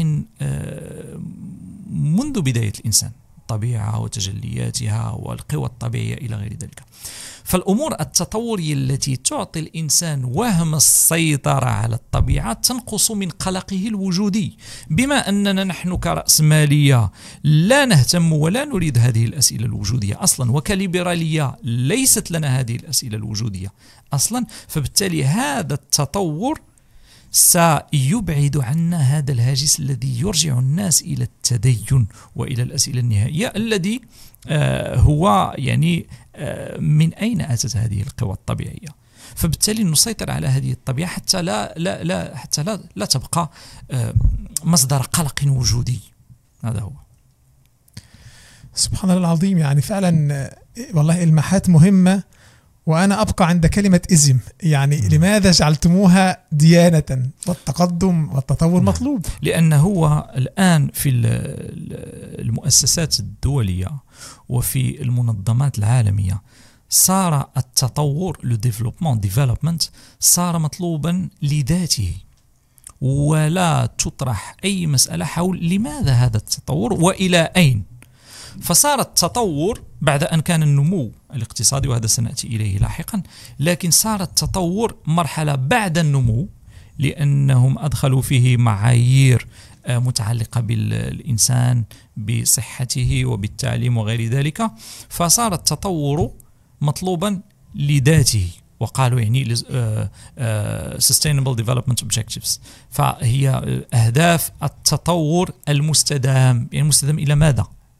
منذ بداية الإنسان، الطبيعة وتجلياتها والقوى الطبيعية إلى غير ذلك. فالأمور التطورية التي تعطي الإنسان وهم السيطرة على الطبيعة تنقص من قلقه الوجودي. بما أننا نحن كرأسمالية لا نهتم ولا نريد هذه الأسئلة الوجودية أصلا، وكليبرالية ليست لنا هذه الأسئلة الوجودية أصلا، فبالتالي هذا التطور سيبعد عنا هذا الهاجس الذي يرجع الناس إلى التدين وإلى الأسئلة النهائية، الذي هو يعني من أين أتت هذه القوى الطبيعية. فبالتالي نسيطر على هذه الطبيعة حتى لا تبقى مصدر قلق وجودي. هذا هو. سبحان الله العظيم، يعني فعلا والله إلماحات مهمة. وأنا أبقى عند كلمة إزم، يعني لماذا جعلتموها ديانة؟ والتقدم والتطور مطلوب. لأن هو الآن في المؤسسات الدولية وفي المنظمات العالمية صار التطور ديفلوبمنت صار مطلوبا لذاته، ولا تطرح أي مسألة حول لماذا هذا التطور وإلى أين. فصار التطور بعد أن كان النمو الاقتصادي، وهذا سنأتي إليه لاحقا، لكن صار التطور مرحلة بعد النمو، لأنهم أدخلوا فيه معايير متعلقة بالإنسان بصحته وبالتعليم وغير ذلك، فصار التطور مطلوبا لذاته. وقالوا يعني Sustainable Development Objectives، فهي أهداف التطور المستدام. يعني المستدام إلى ماذا؟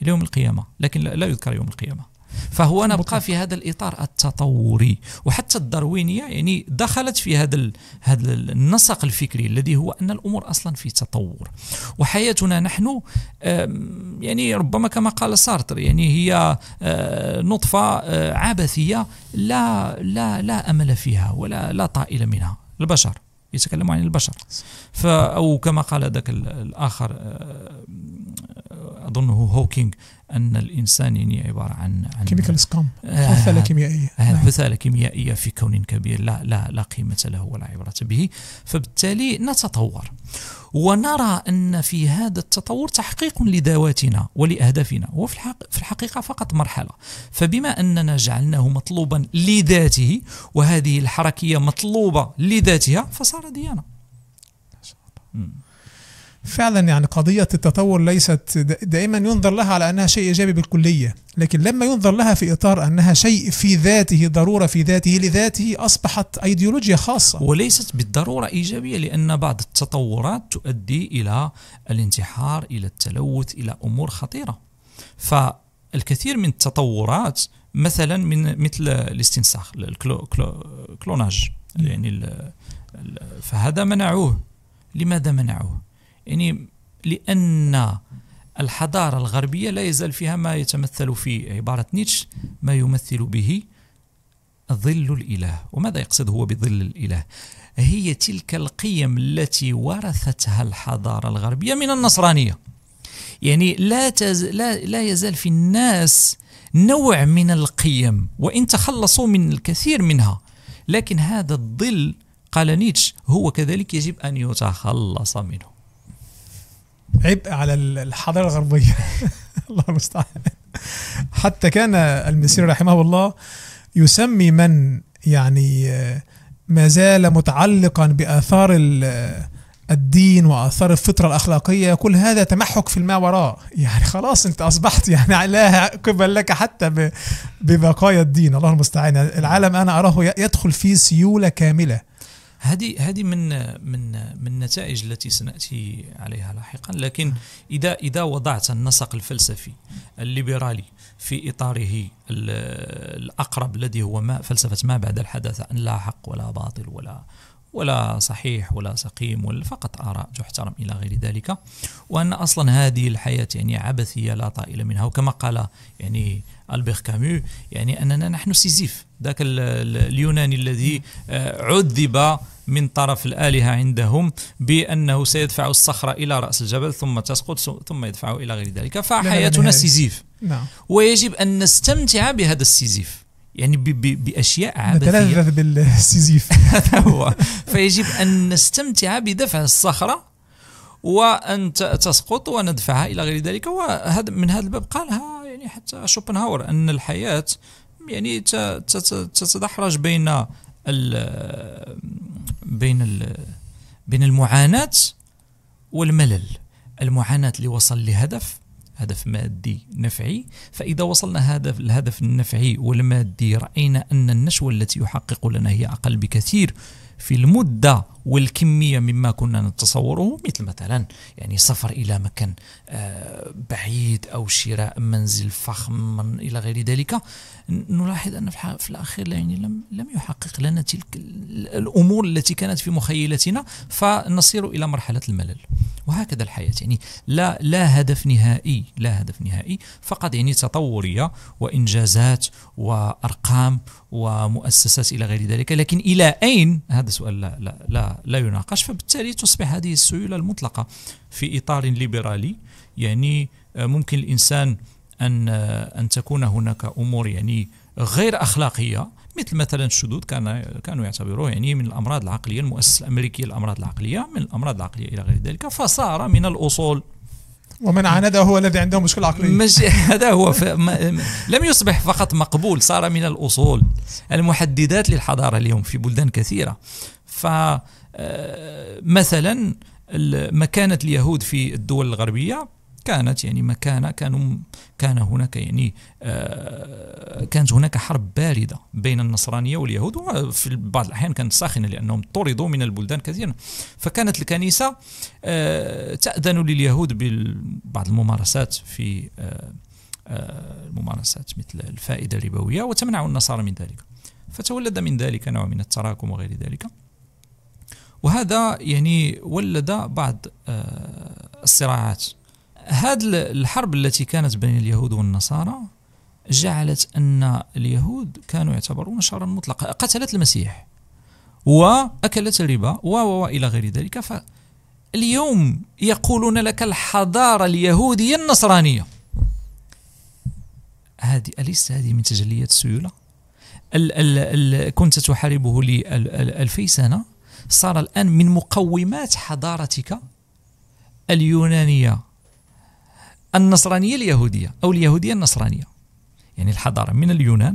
إلى يوم القيامة، لكن لا يذكر يوم القيامة. فهو نبقى في هذا الإطار التطوري. وحتى الداروينية يعني دخلت في هذا النسق الفكري الذي هو أن الأمور أصلا في تطور، وحياتنا نحن يعني ربما كما قال سارتر يعني هي نطفة عبثية لا أمل فيها ولا لا طائل منها. البشر يتكلم عن البشر، أو كما قال ذاك الآخر أظنه هوكينغ أن الإنسان يعني عبارة عن كيميكال سكام، حثالة كيميائية، حثالة كيميائية في كون كبير لا قيمة له ولا عبرة به. فبالتالي نتطور ونرى أن في هذا التطور تحقيق لذواتنا ولأهدافنا، وفي الحقيقة فقط مرحلة. فبما أننا جعلناه مطلوبا لذاته وهذه الحركية مطلوبة لذاتها فصار ديانة. فعلا يعني قضية التطور ليست دائما ينظر لها على أنها شيء إيجابي بالكلية، لكن لما ينظر لها في إطار أنها شيء في ذاته، ضرورة في ذاته لذاته، أصبحت أيديولوجيا خاصة وليست بالضرورة إيجابية، لأن بعض التطورات تؤدي إلى الانتحار، إلى التلوث، إلى أمور خطيرة. فالكثير من التطورات مثلا مثل الاستنساخ، الكلوناج يعني فهذا منعوه. لماذا منعوه؟ يعني لأن الحضارة الغربية لا يزال فيها ما يتمثل في عبارة نيتشه ما يمثل به ظل الإله. وماذا يقصد هو بظل الإله؟ هي تلك القيم التي ورثتها الحضارة الغربية من النصرانية. يعني لا يزال في الناس نوع من القيم وإن تخلصوا من الكثير منها، لكن هذا الظل قال نيتشه هو كذلك يجب أن يتخلص منه. عبء على الحضارة الغربية الله المستعان. حتى كان المسيري رحمه الله يسمي من يعني ما زال متعلقا بآثار الدين وآثار الفطرة الأخلاقية، يقول هذا تمحك في ما وراء. يعني خلاص أنت أصبحت يعني لا قبل لك حتى ببقايا الدين. الله المستعان. العالم أنا أراه يدخل في سيولة كاملة. هذه من النتائج التي سنأتي عليها لاحقا. لكن إذا وضعت النسق الفلسفي الليبرالي في إطاره الأقرب الذي هو فلسفة ما بعد الحداثة، أن لا حق ولا باطل ولا صحيح ولا سقيم ولا فقط آراء تحترم إلى غير ذلك، وأن أصلا هذه الحياة يعني عبثية لا طائل منها. وكما قال يعني ألبير كامو يعني أننا نحن سيزيف، ذاك اليوناني الذي عذب من طرف الآلهة عندهم بأنه سيدفع الصخرة إلى رأس الجبل ثم تسقط ثم يدفعه إلى غير ذلك. فحياتنا سيزيف، ويجب أن نستمتع بهذا السيزيف يعني بأشياء عبثية، نتلذذ بالسيزيف. هذا هو. فيجب أن نستمتع بدفع الصخرة وأن تسقط وندفعها إلى غير ذلك. وهذا من هذا الباب قالها يعني حتى شوبنهاور أن الحياة يعني تتدحرج بين المعاناة والملل. المعاناة لوصل لهدف مادي نفعي، فإذا وصلنا الهدف النفعي والمادي رأينا أن النشوة التي يحقق لنا هي أقل بكثير في المدة والكمية مما كنا نتصوره، مثل مثلا يعني سفر إلى مكان بعيد أو شراء منزل فخم إلى غير ذلك، نلاحظ أن في الأخير يعني لم يحقق لنا تلك الأمور التي كانت في مخيلتنا، فنصير إلى مرحلة الملل. وهكذا الحياة يعني لا هدف نهائي، فقط يعني تطورية وإنجازات وأرقام ومؤسسات إلى غير ذلك. لكن إلى أين؟ هذا سؤال لا يناقش. فبالتالي تصبح هذه السيولة المطلقة في إطار ليبرالي. يعني ممكن الإنسان أن تكون هناك أمور يعني غير أخلاقية، مثل مثلا الشذوذ كانوا يعتبروه يعني من الأمراض العقلية. المؤسسة الأمريكية للأمراض العقلية من الأمراض العقلية إلى غير ذلك، فصار من الأصول. ومن عانده هو الذي عنده مشكلة عقلية. هذا هو. لم يصبح فقط مقبول، صار من الأصول المحددات للحضارة اليوم في بلدان كثيرة. فمثلا مكانة اليهود في الدول الغربية كانت يعني مكانة كان هناك يعني كانت هناك حرب باردة بين النصرانية واليهود، وفي بعض الأحيان كانت ساخنة لأنهم طردوا من البلدان كثيرا. فكانت الكنيسة تأذن لليهود ببعض الممارسات الممارسات مثل الفائدة الربوية، وتمنع النصارى من ذلك، فتولد من ذلك نوع من التراكم وغير ذلك. وهذا يعني ولد بعض الصراعات. هذه الحرب التي كانت بين اليهود والنصارى جعلت أن اليهود كانوا يعتبرون شرا مطلقا، قتلت المسيح وأكلت الربا وإلى غير ذلك. فاليوم يقولون لك الحضارة اليهودية النصرانية. أليس هذه من تجليات السيولة؟ كنت تحاربه ل2000 سنة، صار الآن من مقومات حضارتك اليونانية النصرانية اليهودية أو اليهودية النصرانية. يعني الحضارة من اليونان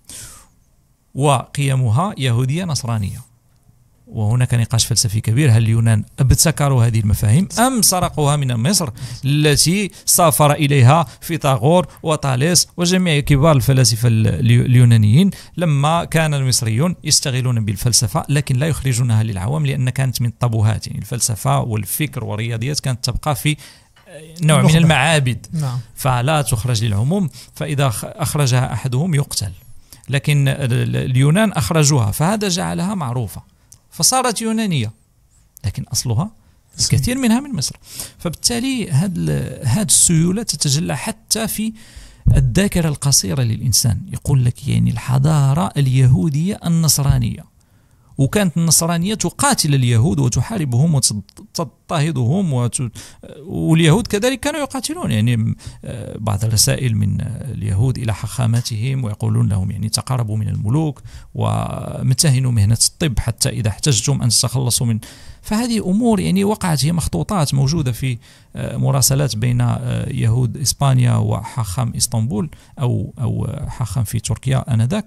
وقيمها يهودية نصرانية. وهناك نقاش فلسفي كبير، هل اليونان ابتكروا هذه المفاهيم أم سرقوها من مصر التي سافر إليها فيثاغور وطاليس وجميع كبار الفلاسفة اليونانيين لما كان المصريون يشتغلون بالفلسفة لكن لا يخرجونها للعوام، لأن كانت من الطابوهات. يعني الفلسفة والفكر والرياضيات كانت تبقى في نوع من المعابد، فلا تخرج للعموم، فإذا أخرجها أحدهم يقتل. لكن اليونان أخرجوها، فهذا جعلها معروفة فصارت يونانية، لكن أصلها الكثير منها من مصر. فبالتالي هذه السيولة تتجلى حتى في الذاكرة القصيرة للإنسان. يقول لك يعني الحضارة اليهودية النصرانية، وكانت النصرانية تقاتل اليهود وتحاربهم وتضطهدهم، واليهود كذلك كانوا يقاتلون. يعني بعض الرسائل من اليهود إلى حاخاماتهم ويقولون لهم يعني تقربوا من الملوك وامتهنوا مهنة الطب حتى إذا احتجتم أن تتخلصوا من. فهذه أمور يعني وقعت، هي مخطوطات موجودة في مراسلات بين يهود إسبانيا وحاخام إسطنبول أو حاخام في تركيا آنذاك.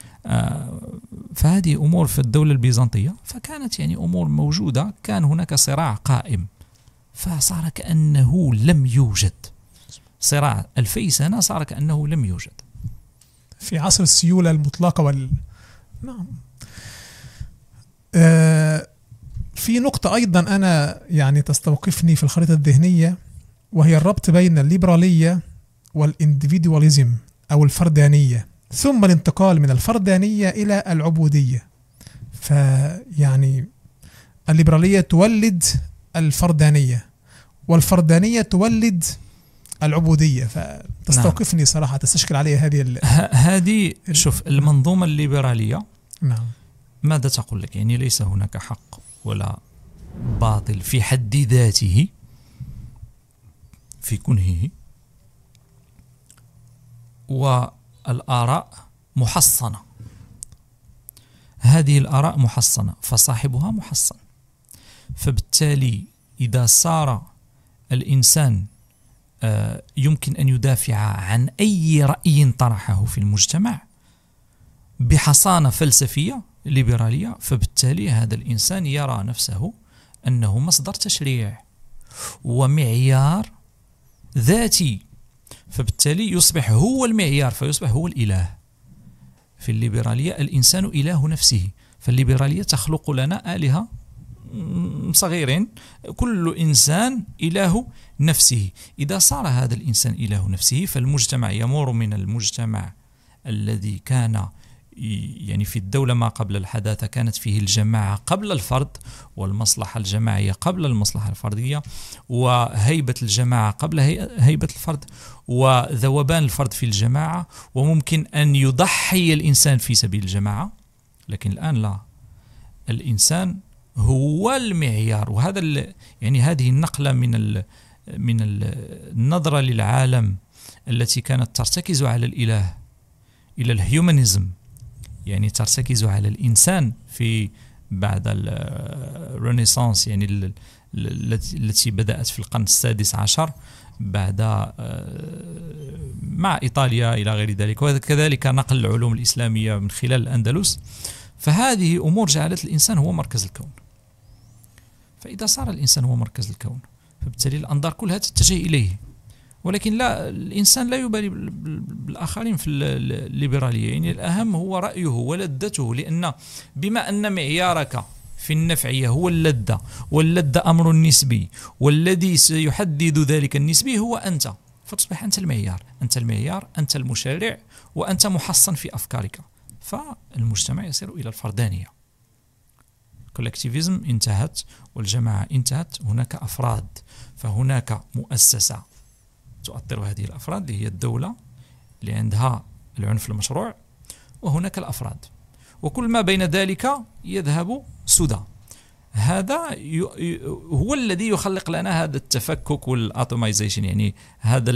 فهذه أمور في الدولة البيزنطية، فكانت يعني أمور موجودة، كان هناك صراع قائم، فصار كأنه لم يوجد صراع 2000 سنة، صار كأنه لم يوجد في عصر السيولة المطلقة نعم. في نقطة أيضا أنا يعني تستوقفني في الخريطة الذهنية، وهي الربط بين الليبرالية والانديفيدواليزم أو الفردانية، ثم الانتقال من الفردانية إلى العبودية. فيعني الليبرالية تولد الفردانية والفردانية تولد العبودية، فتستوقفني صراحة، تستشكل علي هذه شوف المنظومة الليبرالية. نعم. ماذا تقول لك؟ يعني ليس هناك حق ولا باطل في حد ذاته في كنهه، والآراء محصنة. هذه الآراء محصنة فصاحبها محصن. فبالتالي إذا صار الإنسان يمكن أن يدافع عن أي رأي طرحه في المجتمع بحصانة فلسفية ليبرالية، فبالتالي هذا الإنسان يرى نفسه أنه مصدر تشريع ومعيار ذاتي، فبالتالي يصبح هو المعيار، فيصبح هو الإله. في الليبرالية الإنسان إله نفسه، فالليبرالية تخلق لنا آلهة صغيرين، كل إنسان إله نفسه. إذا صار هذا الإنسان إله نفسه فالمجتمع يمر من المجتمع الذي كان يعني في الدولة ما قبل الحداثة كانت فيه الجماعة قبل الفرد، والمصلحة الجماعية قبل المصلحة الفردية، وهيبة الجماعة قبل هيبة الفرد، وذوبان الفرد في الجماعة، وممكن أن يضحي الإنسان في سبيل الجماعة. لكن الآن لا، الإنسان هو المعيار. وهذا يعني هذه النقلة من النظرة للعالم التي كانت ترتكز على الإله إلى الهيومانيزم، يعني ترتكز على الإنسان في بعد الرينيسانس، يعني التي بدأت في القرن السادس عشر بعد مع إيطاليا إلى غير ذلك، وكذلك نقل العلوم الإسلامية من خلال الأندلس. فهذه أمور جعلت الإنسان هو مركز الكون. فإذا صار الإنسان هو مركز الكون فبالتالي الأنظار كلها تتجه إليه. ولكن لا، الإنسان لا يبالي بالآخرين في الليبرالية، يعني الأهم هو رأيه ولذته، لأن بما أن معيارك في النفعية هو اللذة، واللذة أمر نسبي، والذي سيحدد ذلك النسبي هو أنت. فتصبح أنت المعيار، أنت المشرع، وأنت محصن في أفكارك، فالمجتمع يصير إلى الفردانية. كولكتيفيزم انتهت والجماعة انتهت، هناك أفراد، فهناك مؤسسة تؤطر هذه الأفراد اللي هي الدولة اللي عندها العنف المشروع، وهناك الأفراد، وكل ما بين ذلك يذهب سدى. هذا هو الذي يخلق لنا هذا التفكك والاتومايزيشن، يعني هذا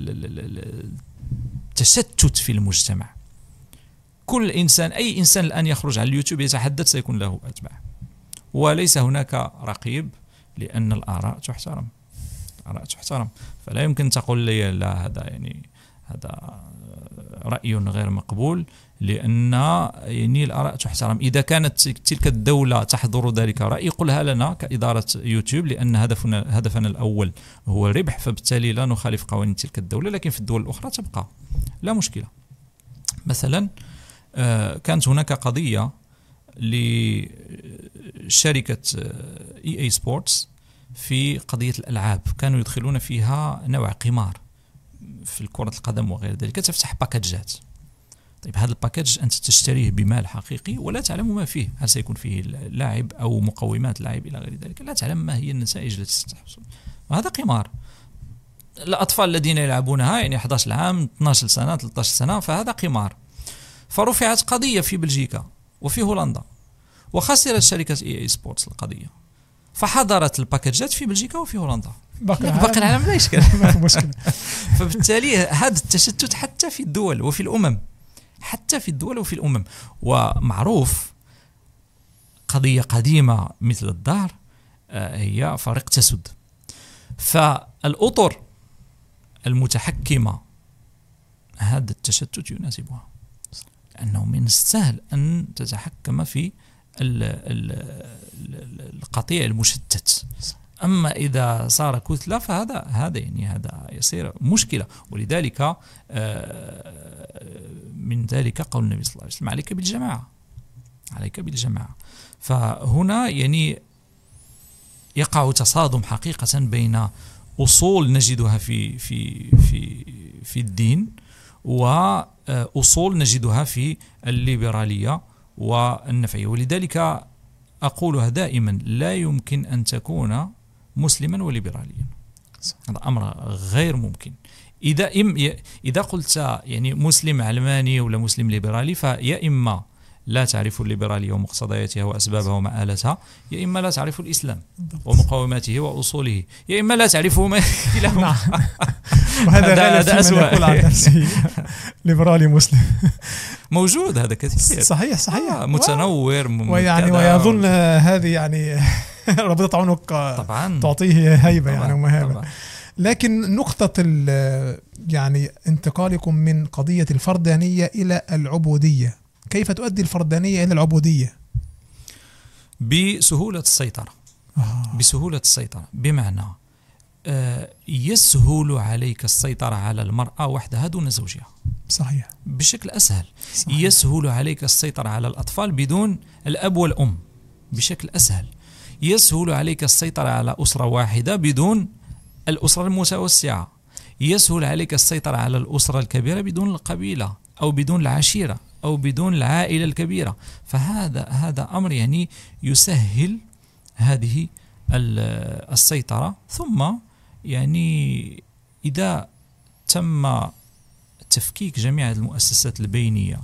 التشتت في المجتمع. كل إنسان، أي إنسان الآن يخرج على اليوتيوب يتحدث سيكون له أتباع، وليس هناك رقيب، لأن الآراء تحترم. فلا يمكن تقول لي لا هذا رأي غير مقبول، لأن يعني الآراء تحترم. إذا كانت تلك الدولة تحضر ذلك رأي قلها لنا كإدارة يوتيوب، لأن هدفنا الأول هو الربح، فبالتالي لا نخالف قوانين تلك الدولة، لكن في الدول الأخرى تبقى لا مشكلة. مثلا كانت هناك قضية لشركة EA Sports في قضية الألعاب، كانوا يدخلون فيها نوع قمار في كرة القدم وغير ذلك، تفتح باكاجات. طيب هذا الباكاج أنت تشتريه بمال حقيقي ولا تعلم ما فيه، هل سيكون فيه لاعب أو مقومات لاعب إلى غير ذلك، لا تعلم ما هي النتائج التي ستحصل، وهذا قمار. الأطفال الذين يلعبونها يعني 11 عام 12 سنة 13 سنة، فهذا قمار. فرفعت قضية في بلجيكا وفي هولندا، وخسرت شركة EA Sports القضية، فحضرت الباكاجات في بلجيكا وفي هولندا، باقي العالم لا إشكال. فبالتالي هذا التشتت حتى في الدول وفي الأمم، ومعروف قضية قديمة مثل الدار هي فريق تسد. فالأطر المتحكمة هذا التشتت يناسبها، لأنه من السهل أن تتحكم في القطيع المشتت. أما إذا صار كتلة فهذا يصير مشكلة. ولذلك من ذلك قول النبي صلى الله عليه وسلم عليك بالجماعة. فهنا يعني يقع تصادم حقيقة بين أصول نجدها في الدين وأصول نجدها في الليبرالية والنفعية. ولذلك أقولها دائما، لا يمكن أن تكون مسلما وليبراليا، هذا أمر غير ممكن. إذا قلت يعني مسلم علماني ولا مسلم ليبرالي، فيا إما لا تعرف الليبرالية ومقتضياتها وأسبابها ومآلتها، يا إما لا تعرف الإسلام ومقوماته وأصوله، يا إما لا تعرفه ما كلاهما. وهذا أسوأ. يقول عن نفسه ليبرالي مسلم موجود هذا كثير، صحيح متنور ويعني ويظن هذه يعني ربطة عنق طبعا تعطيه هيبة يعني ومهابة. لكن نقطة يعني انتقالكم من قضية الفردانية إلى العبودية، كيف تؤدي الفردانية إلى العبودية؟ بسهولة السيطرة، بمعنى يسهل عليك السيطرة على المرأة وحدها دون زوجها. صحيح. بشكل أسهل. يسهل عليك السيطرة على الأطفال بدون الأب والأم بشكل أسهل. يسهل عليك السيطرة على أسرة واحدة بدون الأسرة المتوسعة. يسهل عليك السيطرة على الأسرة الكبيرة بدون القبيلة أو بدون العشيرة أو بدون العائلة الكبيرة. فهذا أمر يعني يسهل هذه السيطرة. ثم يعني إذا تم تفكيك جميع المؤسسات البينية،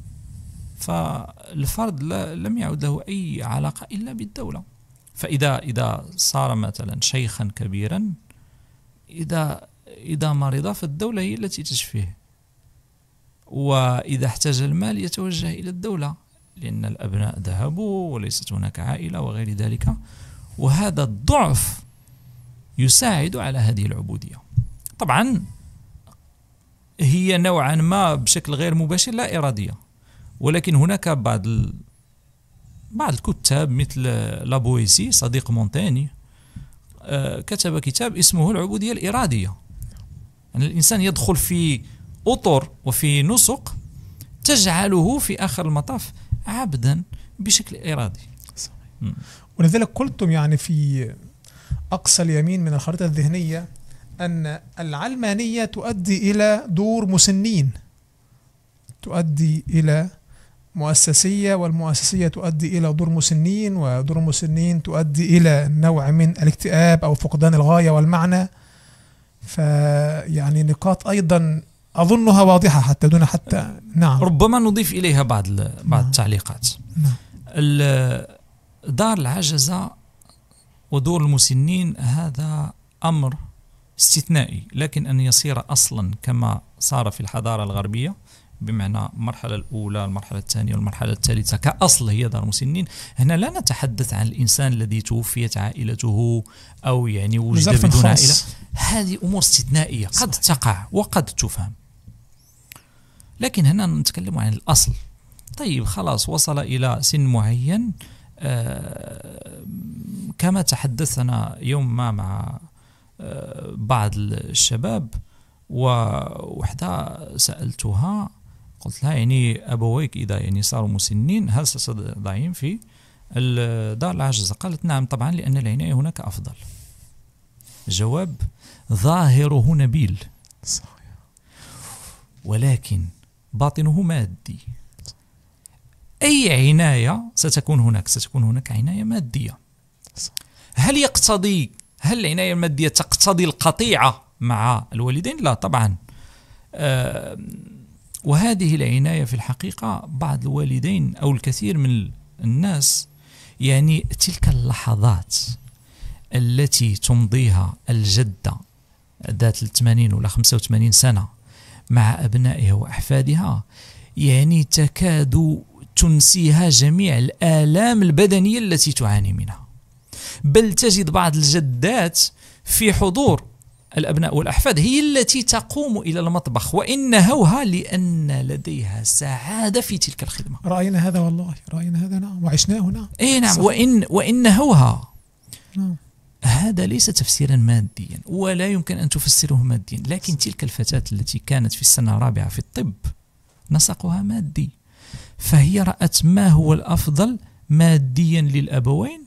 فالفرد لم يعد له أي علاقة إلا بالدولة. فإذا صار مثلا شيخا كبيرا، إذا مرض فالدولة هي التي تشفيه، وإذا احتاج المال يتوجه إلى الدولة، لأن الأبناء ذهبوا وليست هناك عائلة وغير ذلك. وهذا الضعف يساعد على هذه العبودية. طبعا هي نوعا ما بشكل غير مباشر لا إرادية، ولكن هناك بعض الكتاب مثل لابويسي صديق مونتاني كتب كتاب اسمه العبودية الإرادية. يعني الإنسان يدخل في أطر وفي نسق تجعله في آخر المطاف عبدا بشكل إرادي. ولذلك قلتم يعني في أقصى اليمين من الخريطة الذهنية أن العلمانية تؤدي إلى دور مسنين، تؤدي إلى مؤسسية، والمؤسسية تؤدي إلى دور مسنين، ودور المسنين تؤدي إلى نوع من الاكتئاب أو فقدان الغاية والمعنى. فيعني نقاط أيضا أظنها واضحة حتى دون حتى نعم. ربما نضيف إليها بعض التعليقات. نعم. دار العجزة ودور المسنين هذا أمر استثنائي، لكن أن يصير أصلا كما صار في الحضارة الغربية، بمعنى المرحلة الأولى، المرحلة الثانية والمرحلة الثالثة كأصل هي دار مسنين. هنا لا نتحدث عن الإنسان الذي توفيت عائلته أو يعني وجد بدون عائلة، هذه أمور استثنائية قد تقع وقد تفهم، لكن هنا نتكلم عن الأصل. طيب خلاص وصل إلى سن معين، كما تحدثنا يوم ما مع بعض الشباب، ووحدة سألتها قلت لها يعني أبويك إذا يعني صاروا مسنين هل ستضعين في دار العجزة؟ قالت نعم طبعا، لأن العناية هناك أفضل. جواب ظاهره نبيل ولكن باطنه مادي. أي عناية ستكون هناك عناية مادية. هل العناية المادية تقتضي القطيعة مع الوالدين؟ لا طبعا. وهذه العناية في الحقيقة بعض الوالدين أو الكثير من الناس يعني تلك اللحظات التي تمضيها الجدة ذات 80 ولا 85 سنة مع أبنائها وأحفادها يعني تكاد تنسيها جميع الآلام البدنية التي تعاني منها. بل تجد بعض الجدات في حضور الأبناء والأحفاد هي التي تقوم إلى المطبخ وإن هوها لأن لديها سعادة في تلك الخدمة. رأينا هذا والله، رأينا هذا نعم، وعشناه نعم. إيه نعم. وإن هوها نعم. هذا ليس تفسيرا ماديا ولا يمكن أن تفسره ماديا، لكن تلك الفتاة التي كانت في السنة الرابعة في الطب نسقها مادي، فهي رأت ما هو الأفضل ماديا للأبوين.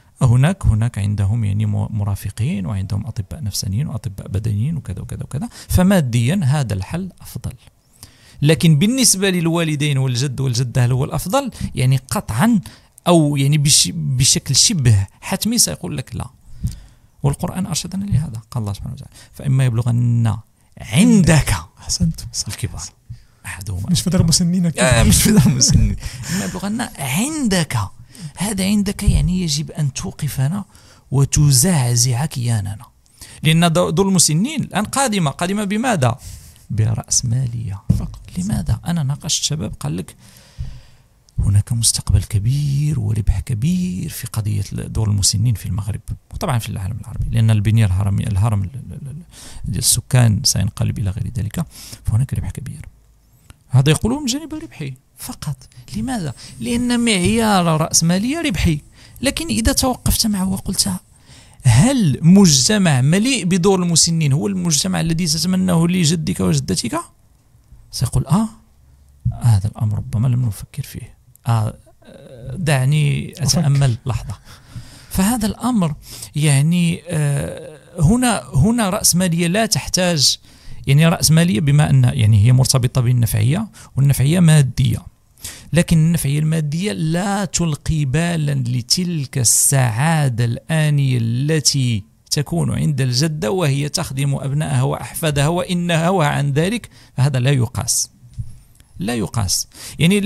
هناك عندهم يعني مرافقين وعندهم أطباء نفسانيين وأطباء بدنيين وكذا وكذا وكذا، فماديا هذا الحل أفضل. لكن بالنسبة للوالدين والجد والجدة هل هو الأفضل؟ يعني قطعا أو يعني بشكل شبه حتمي سيقول لك لا. والقرآن أرشدنا لهذا، قال الله سبحانه وتعالى فإما يبلغن عندك أحسنت الكبار أحدهما، مش في دار مسنين مش في دار مسنين، إما يبلغن عندك، هذا عندك يعني يجب أن توقفنا وتزعزع كياننا، لأن دور المسنين الآن قادمة بماذا؟ برأسمالية فقط. لماذا؟ أنا ناقشت شباب قال لك هناك مستقبل كبير وربح كبير في قضية دور المسنين في المغرب وطبعا في العالم العربي، لأن البنية الهرم السكان سينقلب إلى غير ذلك، فهناك ربح كبير. هذا يقولون من جانب الربحي فقط. لماذا؟ لأن معيار رأسمالية ربحي. لكن إذا توقفت معه وقلت هل مجتمع مليء بدور المسنين هو المجتمع الذي تتمناه لجدك وجدتك؟ سيقول هذا الأمر ربما لم نفكر فيه، دعني أتأمل لحظة. فهذا الأمر يعني هنا رأسمالية لا تحتاج، يعني رأسمالية بما أن يعني هي مرتبطة بالنفعية، والنفعية مادية، لكن النفعية المادية لا تلقي بالا لتلك السعادة الآنية التي تكون عند الجدة وهي تخدم أبنائها وأحفادها وإن هوى عن ذلك، فهذا لا يقاس. يعني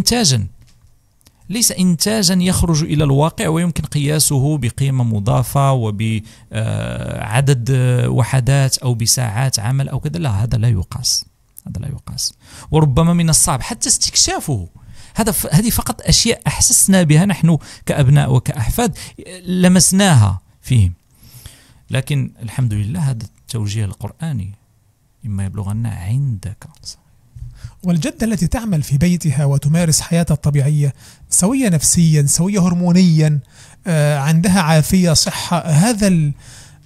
ليس إنتاجا يخرج إلى الواقع ويمكن قياسه بقيمة مضافة وبعدد وحدات أو بساعات عمل أو كذا، لا، هذا لا يقاس. وربما من الصعب حتى استكشافه. هذه فقط أشياء أحسسنا بها نحن كأبناء وكأحفاد، لمسناها فيهم، لكن الحمد لله هذا التوجيه القرآني إما يبلغن عندك. والجدة التي تعمل في بيتها وتمارس حياتها الطبيعية سوية نفسيا، سوية هرمونيا، عندها عافية، صحة، هذا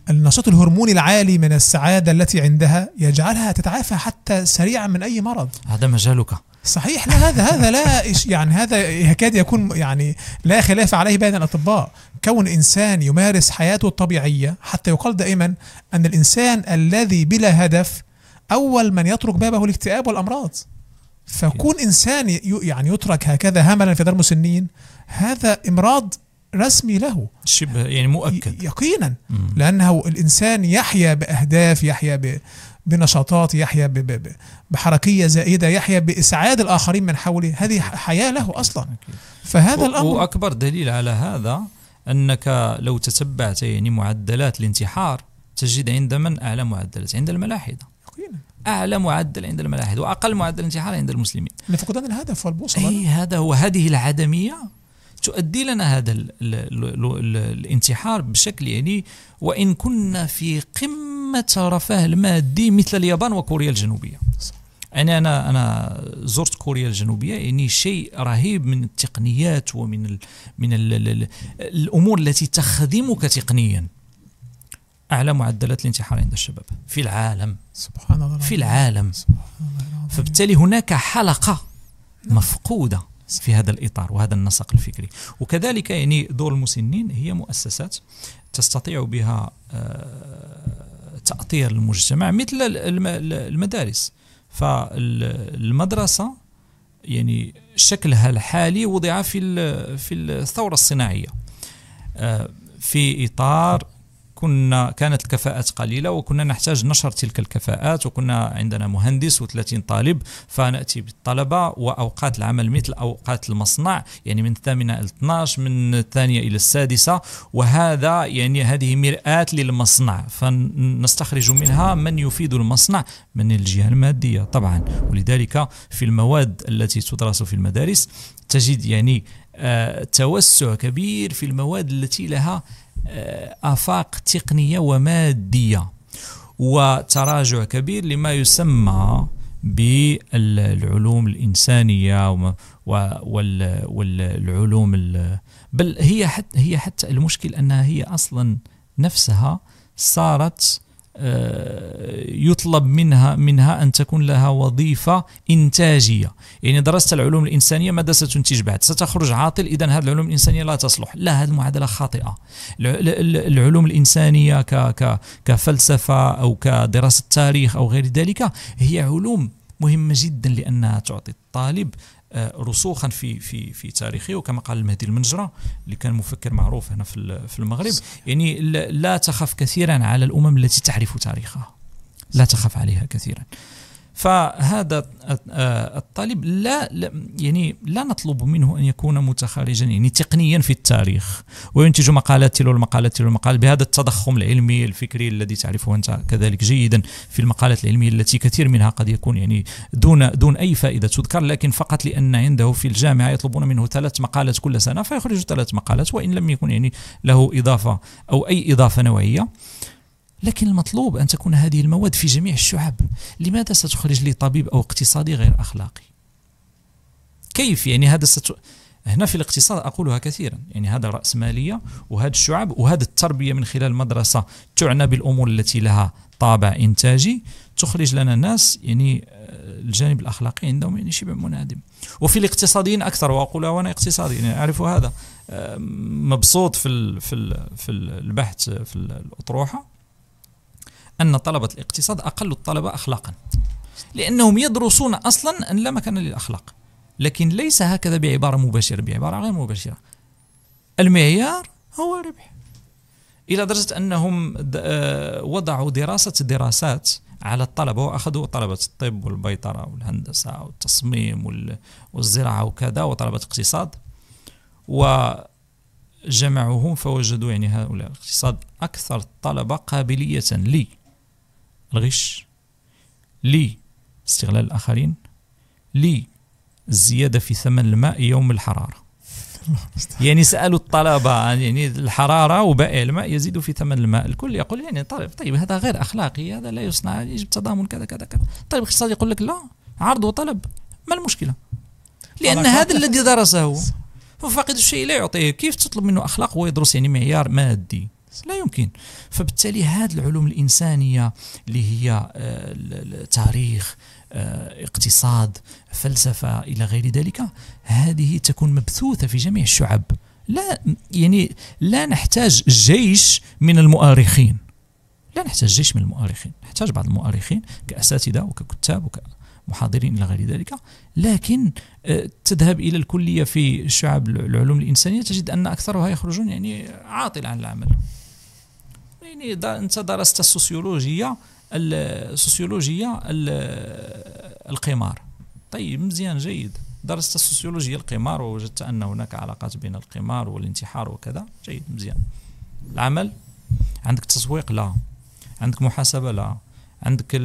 النشاط الهرموني العالي من السعادة التي عندها يجعلها تتعافى حتى سريعا من أي مرض. هذا مجالك. صحيح. لا هذا لا يعني هذا يكاد يكون يعني لا خلاف عليه بين الأطباء. كون إنسان يمارس حياته الطبيعية، حتى يقال دائما أن الإنسان الذي بلا هدف أول من يترك بابه الاكتئاب والأمراض. فكون إنسان يعني يترك هكذا هملا في دار مسنين، هذا إمراض رسمي له، شبه يعني مؤكد يقينا. لأنه الإنسان يحيا بأهداف، يحيا بنشاطات، يحيا بحركية زائدة، يحيا بإسعاد الآخرين من حوله، هذه حياة له أصلا. فهذا الأمر، وأكبر دليل على هذا أنك لو تتبعت يعني معدلات الانتحار تجد عند من أعلى معدلات؟ عند الملاحدة. يقينا أعلى معدل عند الملاحدة، وأقل معدل انتحار عند المسلمين، لفقدان الهدف والبوصلة. أي هذا هو. هذه العدمية تؤدي لنا هذا الانتحار بشكل يعني، وإن كنا في قمة رفاه المادي مثل اليابان وكوريا الجنوبية. يعني أنا زرت كوريا الجنوبية، يعني شيء رهيب من التقنيات ومن الأمور التي تخدمك تقنيا. أعلى معدلات الانتحار عند الشباب في العالم، سبحان الله، في العالم. فبالتالي هناك حلقة مفقودة في هذا الإطار وهذا النسق الفكري. وكذلك يعني دور المسنين هي مؤسسات تستطيع بها تأطير المجتمع مثل المدارس. فالمدرسة يعني شكلها الحالي وضع في الثورة الصناعية في إطار كانت الكفاءات قليلة، وكنا نحتاج نشر تلك الكفاءات، وكنا عندنا مهندس و30 طالب، فنأتي بالطلبة وأوقات العمل مثل أوقات المصنع، يعني من 8 إلى 12، من 2 إلى 6، وهذا يعني هذه مرآة للمصنع، فنستخرج منها من يفيد المصنع من الجهة المادية طبعا. ولذلك في المواد التي تدرس في المدارس تجد يعني توسع كبير في المواد التي لها آفاق تقنية ومادية، وتراجع كبير لما يسمى بالعلوم الإنسانية والعلوم بل هي حتى المشكل أنها هي أصلا نفسها صارت يطلب منها أن تكون لها وظيفة إنتاجية. يعني درست العلوم الإنسانية ماذا ستنتج بعد؟ ستخرج عاطل، إذن هذه العلوم الإنسانية لا تصلح. لا، هذه المعادلة خاطئة. العلوم الإنسانية كفلسفة أو كدراسة تاريخ أو غير ذلك هي علوم مهمة جدا، لأنها تعطي الطالب رسوخا في تاريخه. وكما قال المهدي المنجرة اللي كان مفكر معروف هنا في المغرب، يعني لا تخف كثيرا على الأمم التي تعرف تاريخها، لا تخف عليها كثيرا. فهذا الطالب لا نطلب منه أن يكون متخرجا يعني تقنيا في التاريخ وينتج مقالات تلو المقالات بهذا التضخم العلمي الفكري الذي تعرفه أنت كذلك جيدا في المقالات العلمية التي كثير منها قد يكون يعني دون أي فائدة تذكر، لكن فقط لأن عنده في الجامعة يطلبون منه 3 مقالات كل سنة فيخرج 3 مقالات، وإن لم يكن يعني له إضافة أو أي إضافة نوعية. لكن المطلوب أن تكون هذه المواد في جميع الشعب. لماذا ستخرج لي طبيب أو اقتصادي غير أخلاقي؟ كيف يعني هذا هنا في الاقتصاد أقولها كثيرا، يعني هذا رأسمالية وهذا الشعب وهذا التربية من خلال المدرسة تعنى بالأمور التي لها طابع إنتاجي، تخرج لنا ناس يعني الجانب الأخلاقي عندهم يعني شبه منعدم. وفي الاقتصاديين أكثر، وأقولها وأنا اقتصادي يعني أعرف هذا، مبسوط في البحث في الأطروحة أن طلبة الاقتصاد أقل الطلبة أخلاقا، لأنهم يدرسون أصلا أن لا مكان للأخلاق، لكن ليس هكذا بعبارة مباشرة، بعبارة غير مباشرة. المعيار هو الربح، إلى درجة أنهم وضعوا دراسات على الطلبة، وأخذوا طلبة الطب والبيطرة والهندسة والتصميم والزراعة وكذا وطلبة اقتصاد وجمعوهم، فوجدوا يعني هؤلاء الاقتصاد أكثر الطلبة قابلية للغش، لاستغلال الآخرين، للزيادة في ثمن الماء يوم الحرارة. يعني سألوا الطلبة يعني الحرارة وبائع الماء يزيد في ثمن الماء، الكل يقول يعني طيب هذا غير أخلاقي، هذا لا يصنع، يجب تضامن كذا كذا كذا. طيب الاقتصاد يقول لك لا، عرض وطلب، ما المشكلة؟ لأن هذا الذي درسه فاقد الشيء لا يعطيه، كيف تطلب منه أخلاق ويدرس يعني معيار مادي؟ لا يمكن. فبالتالي هذه العلوم الإنسانية اللي هي تاريخ، اقتصاد، فلسفة إلى غير ذلك، هذه تكون مبثوثة في جميع الشعب. لا يعني لا نحتاج جيش من المؤرخين، لا نحتاج جيش من المؤرخين، نحتاج بعض المؤرخين كأساتذة وككتاب وكمحاضرين إلى غير ذلك، لكن تذهب إلى الكلية في شعب العلوم الإنسانية تجد أن أكثرها يخرجون يعني عاطل عن العمل. يعني أنت درست السوسيولوجيا القمار، طيب مزيان جيد، درست السوسيولوجيا القمار ووجدت أن هناك علاقات بين القمار والانتحار وكذا، جيد مزيان. العمل عندك تسويق؟ لا. عندك محاسبة؟ لا. عندك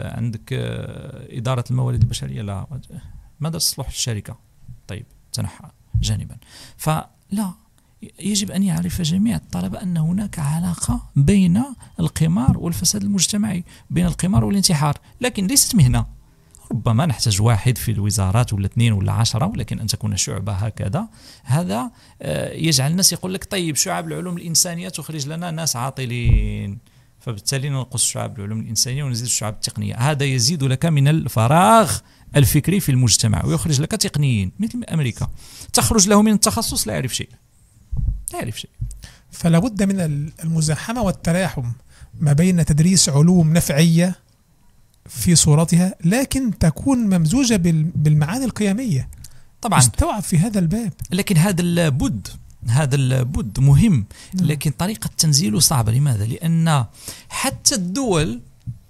إدارة الموارد البشرية؟ لا. ماذا تصلح الشركة؟ طيب تنحى جانبا. فلا، يجب أن يعرف جميع الطلبة أن هناك علاقة بين القمار والفساد المجتمعي، بين القمار والانتحار، لكن ليست مهنة. ربما نحتاج واحد في الوزارات ولا 2 ولا 10، ولكن أن تكون شعبة هكذا، هذا يجعل الناس يقول لك طيب شعب العلوم الإنسانية تخرج لنا ناس عاطلين، فبالتالي ننقص شعب العلوم الإنسانية ونزيد الشعب التقنية. هذا يزيد لك من الفراغ الفكري في المجتمع ويخرج لك تقنيين. مثل أمريكا تخرج له من التخصص لا يعرف شيء، لا يعرف شيء. فلا بد من المزاحمة والتلاحم ما بين تدريس علوم نفعية في صورتها لكن تكون ممزوجة بالمعاني القيمية طبعا، استوعب في هذا الباب. لكن هذا البد مهم، لكن طريقة تنزيله صعبة. لماذا؟ لأن حتى الدول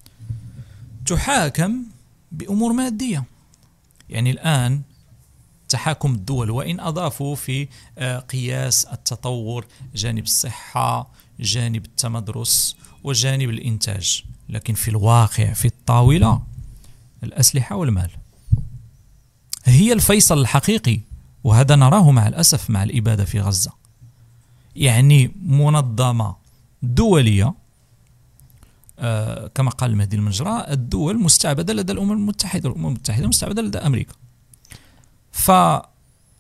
تحاكم بأمور مادية. يعني الآن تحاكم الدول، وإن أضافوا في قياس التطور جانب الصحة، جانب التمدرس، وجانب الإنتاج، لكن في الواقع في الطاولة الأسلحة والمال هي الفيصل الحقيقي، وهذا نراه مع الأسف مع الإبادة في غزة. يعني منظمة دولية كما قال المهدي المنجرة، الدول مستعبدة لدى الأمم المتحدة، الأمم المتحدة مستعبدة لدى أمريكا. فهنا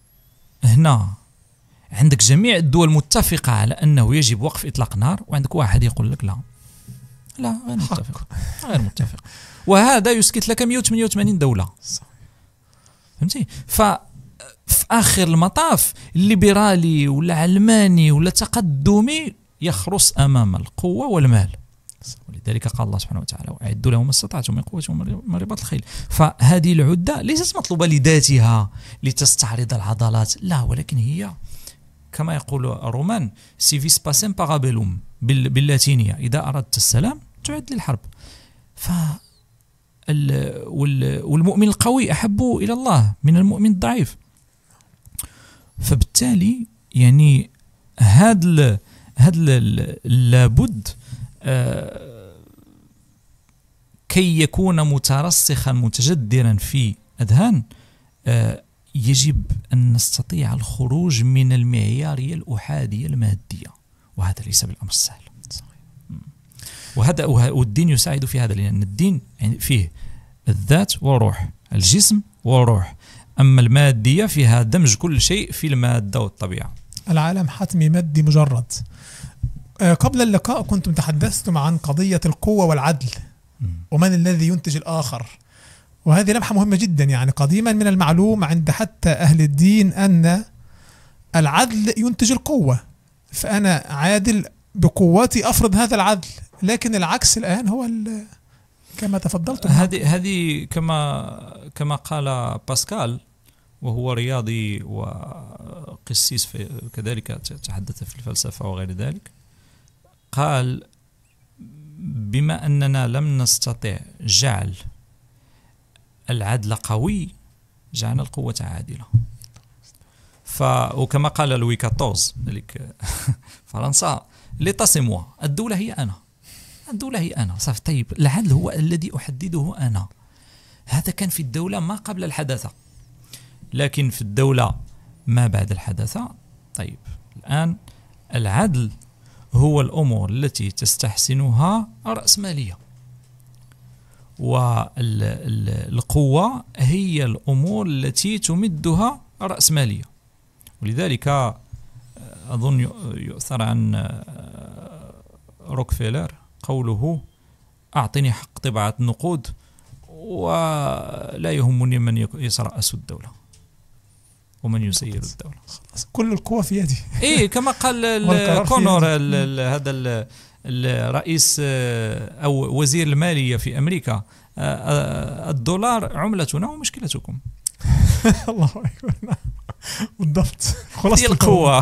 عندك جميع الدول متفقة على أنه يجب وقف إطلاق نار، وعندك واحد يقول لك لا غير متفق، غير متفق، وهذا يسكت لك 188 دولة. فهمتي؟ ففي آخر المطاف الليبرالي ولا علماني ولا تقدمي يخرص أمام القوة والمال. ولذلك قال الله سبحانه وتعالى وأعدوا لهم ما استطعتم من قوة ومن رباط الخيل. فهذه العدة ليست مطلوبة لذاتها لتستعرض العضلات، لا، ولكن هي كما يقول الرومان سيفيس باسم بارابيلوم باللاتينية، إذا أردت السلام تعد للحرب. والمؤمن القوي أحب إلى الله من المؤمن الضعيف. فبالتالي يعني هذا لابد كي يكون مترسخا متجدرا في أذهان، يجب أن نستطيع الخروج من المعيارية الأحادية المادية، وهذا ليس بالأمر السهل. والدين يساعد في هذا، لأن الدين يعني فيه الذات والروح، الجسم والروح، أما المادية فيها دمج كل شيء في المادة والطبيعة. العالم حتمي مادي مجرد. قبل اللقاء كنتم تحدثتم عن قضية القوة والعدل ومن الذي ينتج الآخر، وهذه لمحة مهمة جدا. يعني قديما من المعلوم عند حتى أهل الدين أن العدل ينتج القوة، فأنا عادل بقوتي أفرض هذا العدل، لكن العكس الآن هو كما تفضلتم. هذه كما قال باسكال، وهو رياضي وقسيس كذلك تحدث في الفلسفة وغير ذلك، قال بما أننا لم نستطع جعل العدل قوي جعلنا القوة عادلة. وكما قال لوي كاتورز ذلك فرنسا، ليتا سي موا، الدولة هي أنا، الدولة هي أنا. صافي، طيب العدل هو الذي أحدده أنا. هذا كان في الدولة ما قبل الحداثة، لكن في الدولة ما بعد الحداثة. طيب الآن العدل هو الأمور التي تستحسنها الرأسمالية، والقوة هي الأمور التي تمدها الرأسمالية. ولذلك أظن يؤثر عن روكفيلر قوله أعطني حق طباعة النقود ولا يهمني من يترأس الدولة ومن يسير الدولة. كل القوة في يدي. إيه كما قال كونور هذا الرئيس أو وزير المالية في أمريكا، الدولار عملتنا ومشكلتكم. الله أكبر. بالضبط. خلاص القوة.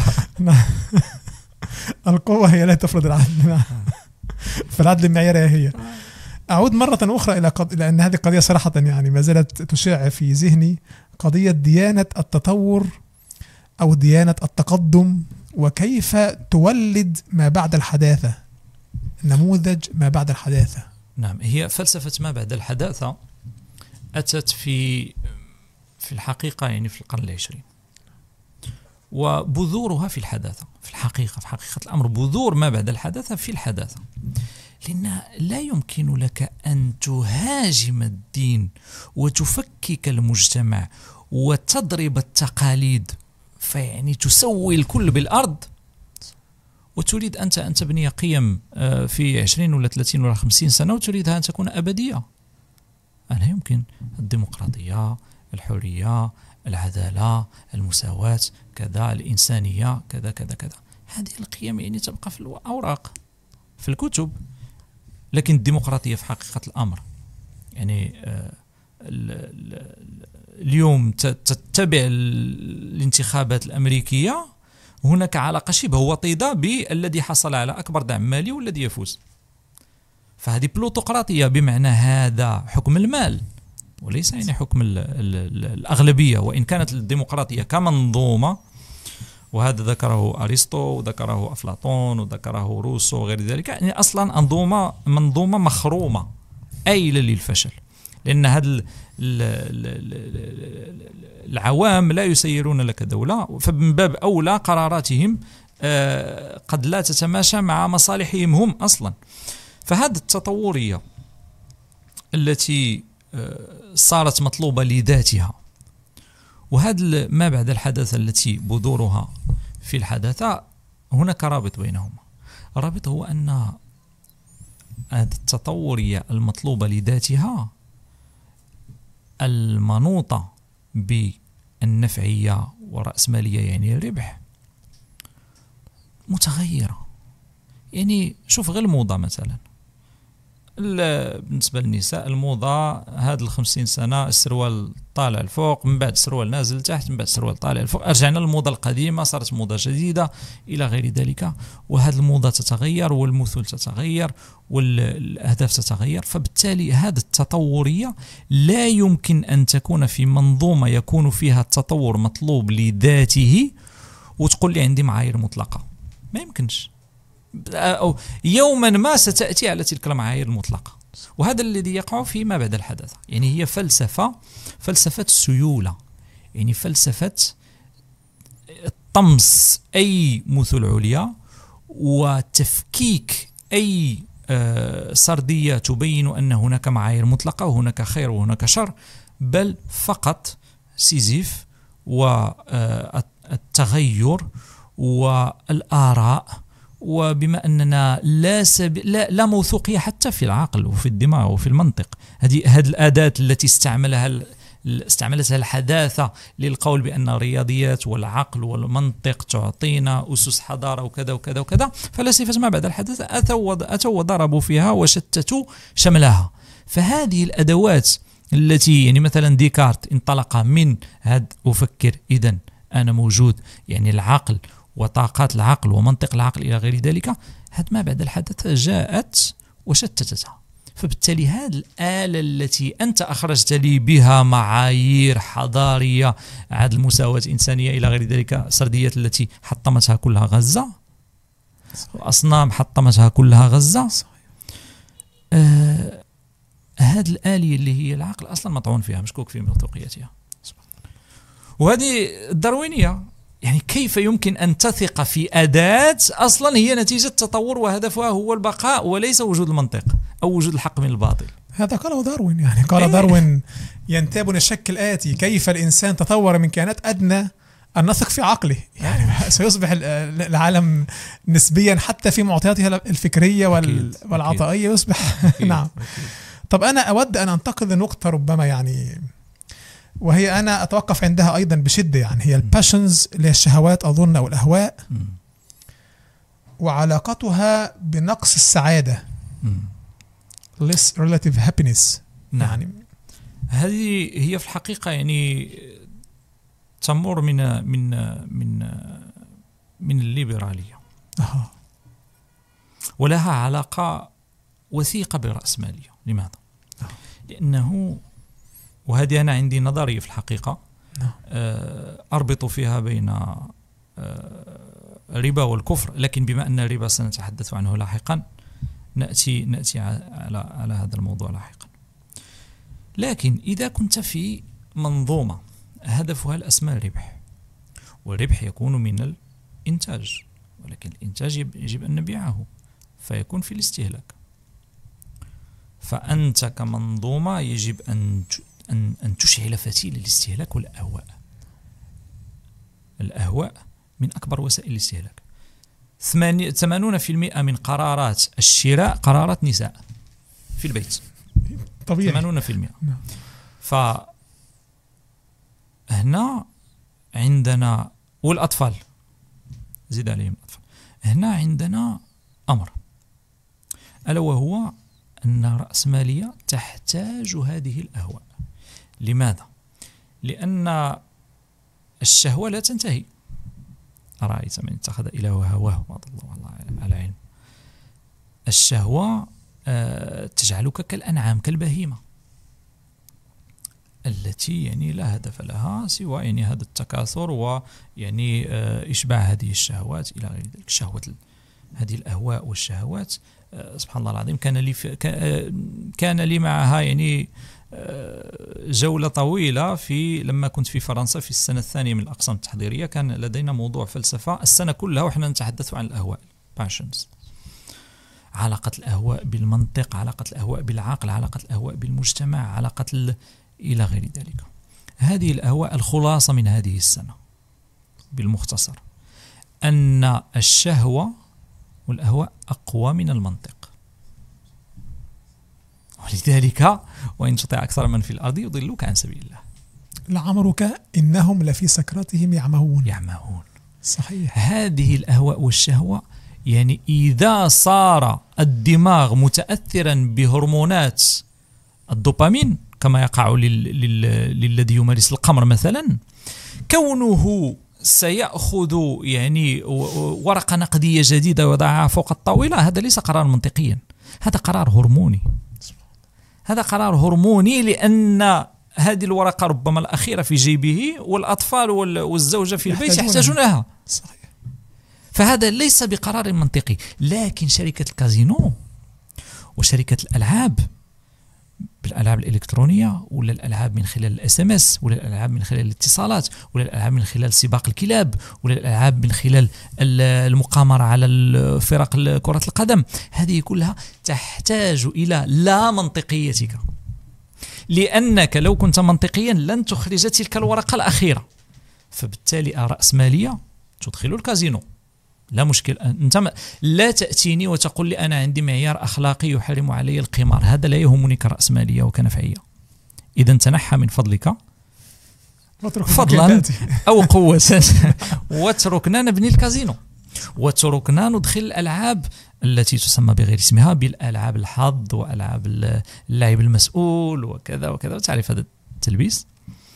القوة هي لا تفرض العدل. فالعدل المعياري هي. أعود مرة أخرى إلى أن هذه القضية صراحة يعني ما زالت تشع في ذهني، قضية ديانة التطور أو ديانة التقدم، وكيف تولد ما بعد الحداثة، نموذج ما بعد الحداثة. نعم، هي فلسفة ما بعد الحداثة أتت في الحقيقة يعني في القرن العشرين، وبذورها في الحداثة. في حقيقة الأمر بذور ما بعد الحداثة في الحداثة، لأن لا يمكن لك أن تهاجم الدين وتفكك المجتمع وتضرب التقاليد، فيعني تسوي الكل بالأرض، وتريد أنت أن تبني قيم في 20 ولا 30 ولا 50 سنة وتريدها أن تكون أبدية. لا يمكن. الديمقراطية، الحرية، العدالة، المساواة، كذا، الإنسانية، كذا كذا كذا، هذه القيم يعني تبقى في الأوراق في الكتب. لكن الديمقراطية في حقيقة الأمر يعني اليوم تتبع الانتخابات الأمريكية، هناك علاقة شبه وطيدة بالذي حصل على أكبر دعم مالي والذي يفوز. فهذه بلوتقراطية، بمعنى هذا حكم المال وليس يعني حكم الأغلبية. وإن كانت الديمقراطية كمنظومة، وهذا ذكره أرسطو وذكره أفلاطون وذكره روسو وغير ذلك، يعني أصلا منظومة مخرومة أيلة للفشل، لأن هذا العوام لا يسيرون لك دولة، فمن باب أولى قراراتهم قد لا تتماشى مع مصالحهم هم أصلا. فهذه التطورية التي صارت مطلوبة لذاتها، وهذا ما بعد الحداثة التي بذورها في الحداثة، هناك رابط بينهما. الرابط هو أن هذه التطورية المطلوبة لذاتها المنوطة بالنفعية والرأسمالية يعني الربح متغيرة. يعني شوف غير الموضة مثلا، بالنسبة للنساء الموضة هذه 50 سنة السروال طالع الفوق، من بعد السروال نازل تحت، من بعد السروال طالع الفوق، رجعنا للموضة القديمة، صارت موضة جديدة إلى غير ذلك. وهذه الموضة تتغير والمثل تتغير والأهداف تتغير. فبالتالي هذه التطورية لا يمكن أن تكون في منظومة يكون فيها التطور مطلوب لذاته وتقول لي عندي معايير مطلقة. ما يمكنش، أو يوما ما ستأتي على تلك المعايير المطلقة. وهذا الذي يقع في ما بعد الحداثة. يعني هي فلسفة السيولة، يعني فلسفة طمس أي مثل عليا وتفكيك أي سردية تبين أن هناك معايير مطلقة وهناك خير وهناك شر، بل فقط سيزيف والتغير والآراء. وبما أننا لا موثوقية حتى في العقل وفي الدماغ وفي المنطق، هذه الأداة التي استعملتها الحداثة للقول بأن الرياضيات والعقل والمنطق تعطينا أسس حضارة وكذا وكذا وكذا، فلاسفة ما بعد الحداثة أتوا وضربوا فيها وشتتوا شملها. فهذه الأدوات التي يعني مثلا ديكارت انطلق من هذا أفكر إذن أنا موجود، يعني العقل وطاقات العقل ومنطق العقل إلى غير ذلك، هذا ما بعد الحداثة جاءت وشتتتها. فبالتالي هذه الآلة التي أنت أخرجت لي بها معايير حضارية، عدل، مساواة، إنسانية إلى غير ذلك، سرديات التي حطمتها كلها غزة، وأصنام حطمتها كلها غزة، هذه الآلية اللي هي العقل أصلا مطعون فيها، مشكوك في موثوقيتها. وهذه الداروينية، يعني كيف يمكن أن تثق في أداة أصلا هي نتيجة تطور وهدفها هو البقاء وليس وجود المنطق أو وجود الحق من الباطل؟ هذا قاله داروين. يعني قال داروين ينتابنا الشك الآتي: كيف الإنسان تطور من كائنات أدنى أن نثق في عقله؟ يعني سيصبح العالم نسبيا حتى في معطياته الفكرية والعطائية يصبح نعم. طب أنا أود أن أنتقل لنقطة ربما يعني، وهي أنا أتوقف عندها أيضا بشدة، يعني هي الباشنز اللي هي الشهوات أظن أو الأهواء وعلاقتها بنقص السعادة less relative happiness. يعني هذه هي في الحقيقة يعني تمر من الليبرالية ولها علاقة وثيقة بالرأسمالية. لماذا؟ لأنه وهذه أنا عندي نظرية في الحقيقة أربط فيها بين الربا والكفر، لكن بما أن الربا سنتحدث عنه لاحقا نأتي على هذا الموضوع لاحقا. لكن إذا كنت في منظومة هدفها الأسمى الربح، والربح يكون من الإنتاج، ولكن الإنتاج يجب أن نبيعه فيكون في الاستهلاك، فأنت كمنظومة يجب أن تشعل فتيل الاستهلاك والأهواء. الأهواء من أكبر وسائل الاستهلاك. 80% من قرارات الشراء قرارات نساء في البيت، طبيعي 80%. فهنا عندنا والأطفال، زيد عليهم الأطفال. هنا عندنا أمر ألا وهو أن الرأسمالية تحتاج هذه الأهواء. لماذا؟ لأن الشهوة لا تنتهي. أرأيت من اتخذ إلهه هواه وأضل الله على علم. الشهوة تجعلك كالأنعام كالبهيمة التي يعني لا هدف لها سوى يعني هذا التكاثر ويعني إشباع هذه الشهوات إلى غير ذلك. شهوة هذه الأهواء والشهوات سبحان الله العظيم كان لي معها يعني جولة طويلة لما كنت في فرنسا في السنة الثانية من الأقسام التحضيرية. كان لدينا موضوع فلسفة السنة كلها وإحنا نتحدث عن الأهواء passions، علاقة الأهواء بالمنطق، علاقة الأهواء بالعقل، علاقة الأهواء بالمجتمع، علاقة إلى غير ذلك. هذه الأهواء الخلاصة من هذه السنة بالمختصر أن الشهوة والأهواء أقوى من المنطق، ولذلك وإن تطع أكثر من في الأرض يضلوك عن سبيل الله. لعمرك إنهم لفي سكرتهم يعمهون. صحيح. هذه الأهواء والشهوة يعني إذا صار الدماغ متأثرا بهرمونات الدوبامين كما يقع للذي يمارس القمر مثلا، كونه سيأخذ يعني ورقة نقدية جديدة ويضعها فوق الطاولة، هذا ليس قرار منطقيا، هذا قرار هرموني. هذا قرار هرموني لأن هذه الورقة ربما الأخيرة في جيبه والأطفال والزوجة في البيت يحتاجونها. صحيح. فهذا ليس بقرار منطقي. لكن شركة الكازينو وشركة الألعاب بالألعاب الإلكترونية ولا الألعاب من خلال الSMS ولا الألعاب من خلال الاتصالات ولا الألعاب من خلال سباق الكلاب ولا الألعاب من خلال المقامرة على فرق كرة القدم، هذه كلها تحتاج إلى لا منطقيتك، لأنك لو كنت منطقيا لن تخرج تلك الورقة الأخيرة. فبالتالي الرأسمالية تدخل الكازينو لا مشكل. أنت لا تأتيني وتقول لي أنا عندي معيار أخلاقي يحرم علي القمار، هذا لا يهمني كرأسمالية وكنفعية. إذا تنحى من فضلك فضلا أو قوة واتركنا نبني الكازينو، واتركنا ندخل الألعاب التي تسمى بغير اسمها بالألعاب الحظ وألعاب اللعب المسؤول وكذا وكذا، وتعرف هذا التلبيس.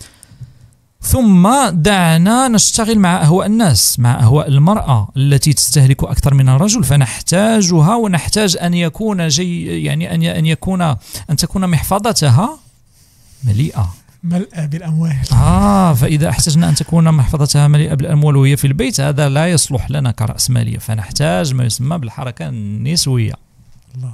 ثم دعنا نشتغل مع أهواء الناس، مع أهواء المرأة التي تستهلك أكثر من الرجل، فنحتاجها ونحتاج أن يكون يعني أن تكون محفظتها مليئة بالأموال. فإذا احتجنا أن تكون محفظتها مليئة بالأموال وهي في البيت، هذا لا يصلح لنا كرأسمالية، فنحتاج ما يسمى بالحركة النسوية. الله.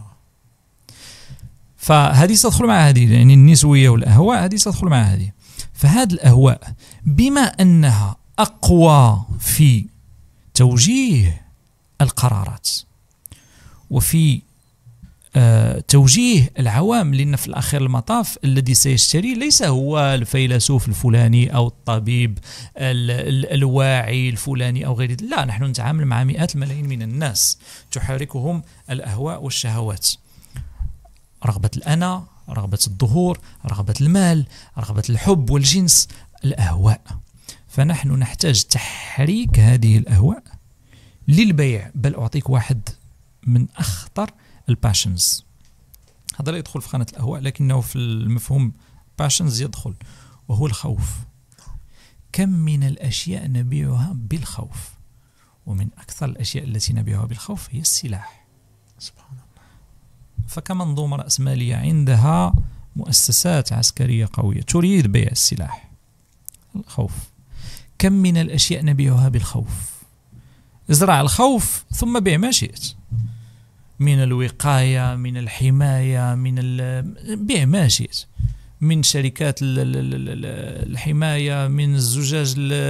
فهذه ستدخل مع هذه، يعني النسوية والأهواء هذه ستدخل مع هذه. فهذه الأهواء بما أنها أقوى في توجيه القرارات وفي توجيه العوام، لأن في الأخير المطاف الذي سيشتري ليس هو الفيلسوف الفلاني أو الطبيب الواعي الفلاني أو غيره، لا، نحن نتعامل مع مئات الملايين من الناس تحركهم الأهواء والشهوات، رغبة الأنا، رغبة الظهور، رغبة المال، رغبة الحب والجنس، الأهواء. فنحن نحتاج تحريك هذه الأهواء للبيع. بل أعطيك واحد من أخطر الباشنز، هذا لا يدخل في خانة الأهواء لكنه في المفهوم باشنز يدخل، وهو الخوف. كم من الأشياء نبيعها بالخوف، ومن أكثر الأشياء التي نبيعها بالخوف هي السلاح. سبحان الله. فكمنظومة رأسمالية عندها مؤسسات عسكرية قوية تريد بيع السلاح، الخوف. كم من الأشياء نبيعها بالخوف. ازرع الخوف ثم بيع ما شئت من الوقاية، من الحماية، من بيع ما شئت، من شركات الحماية، من الزجاج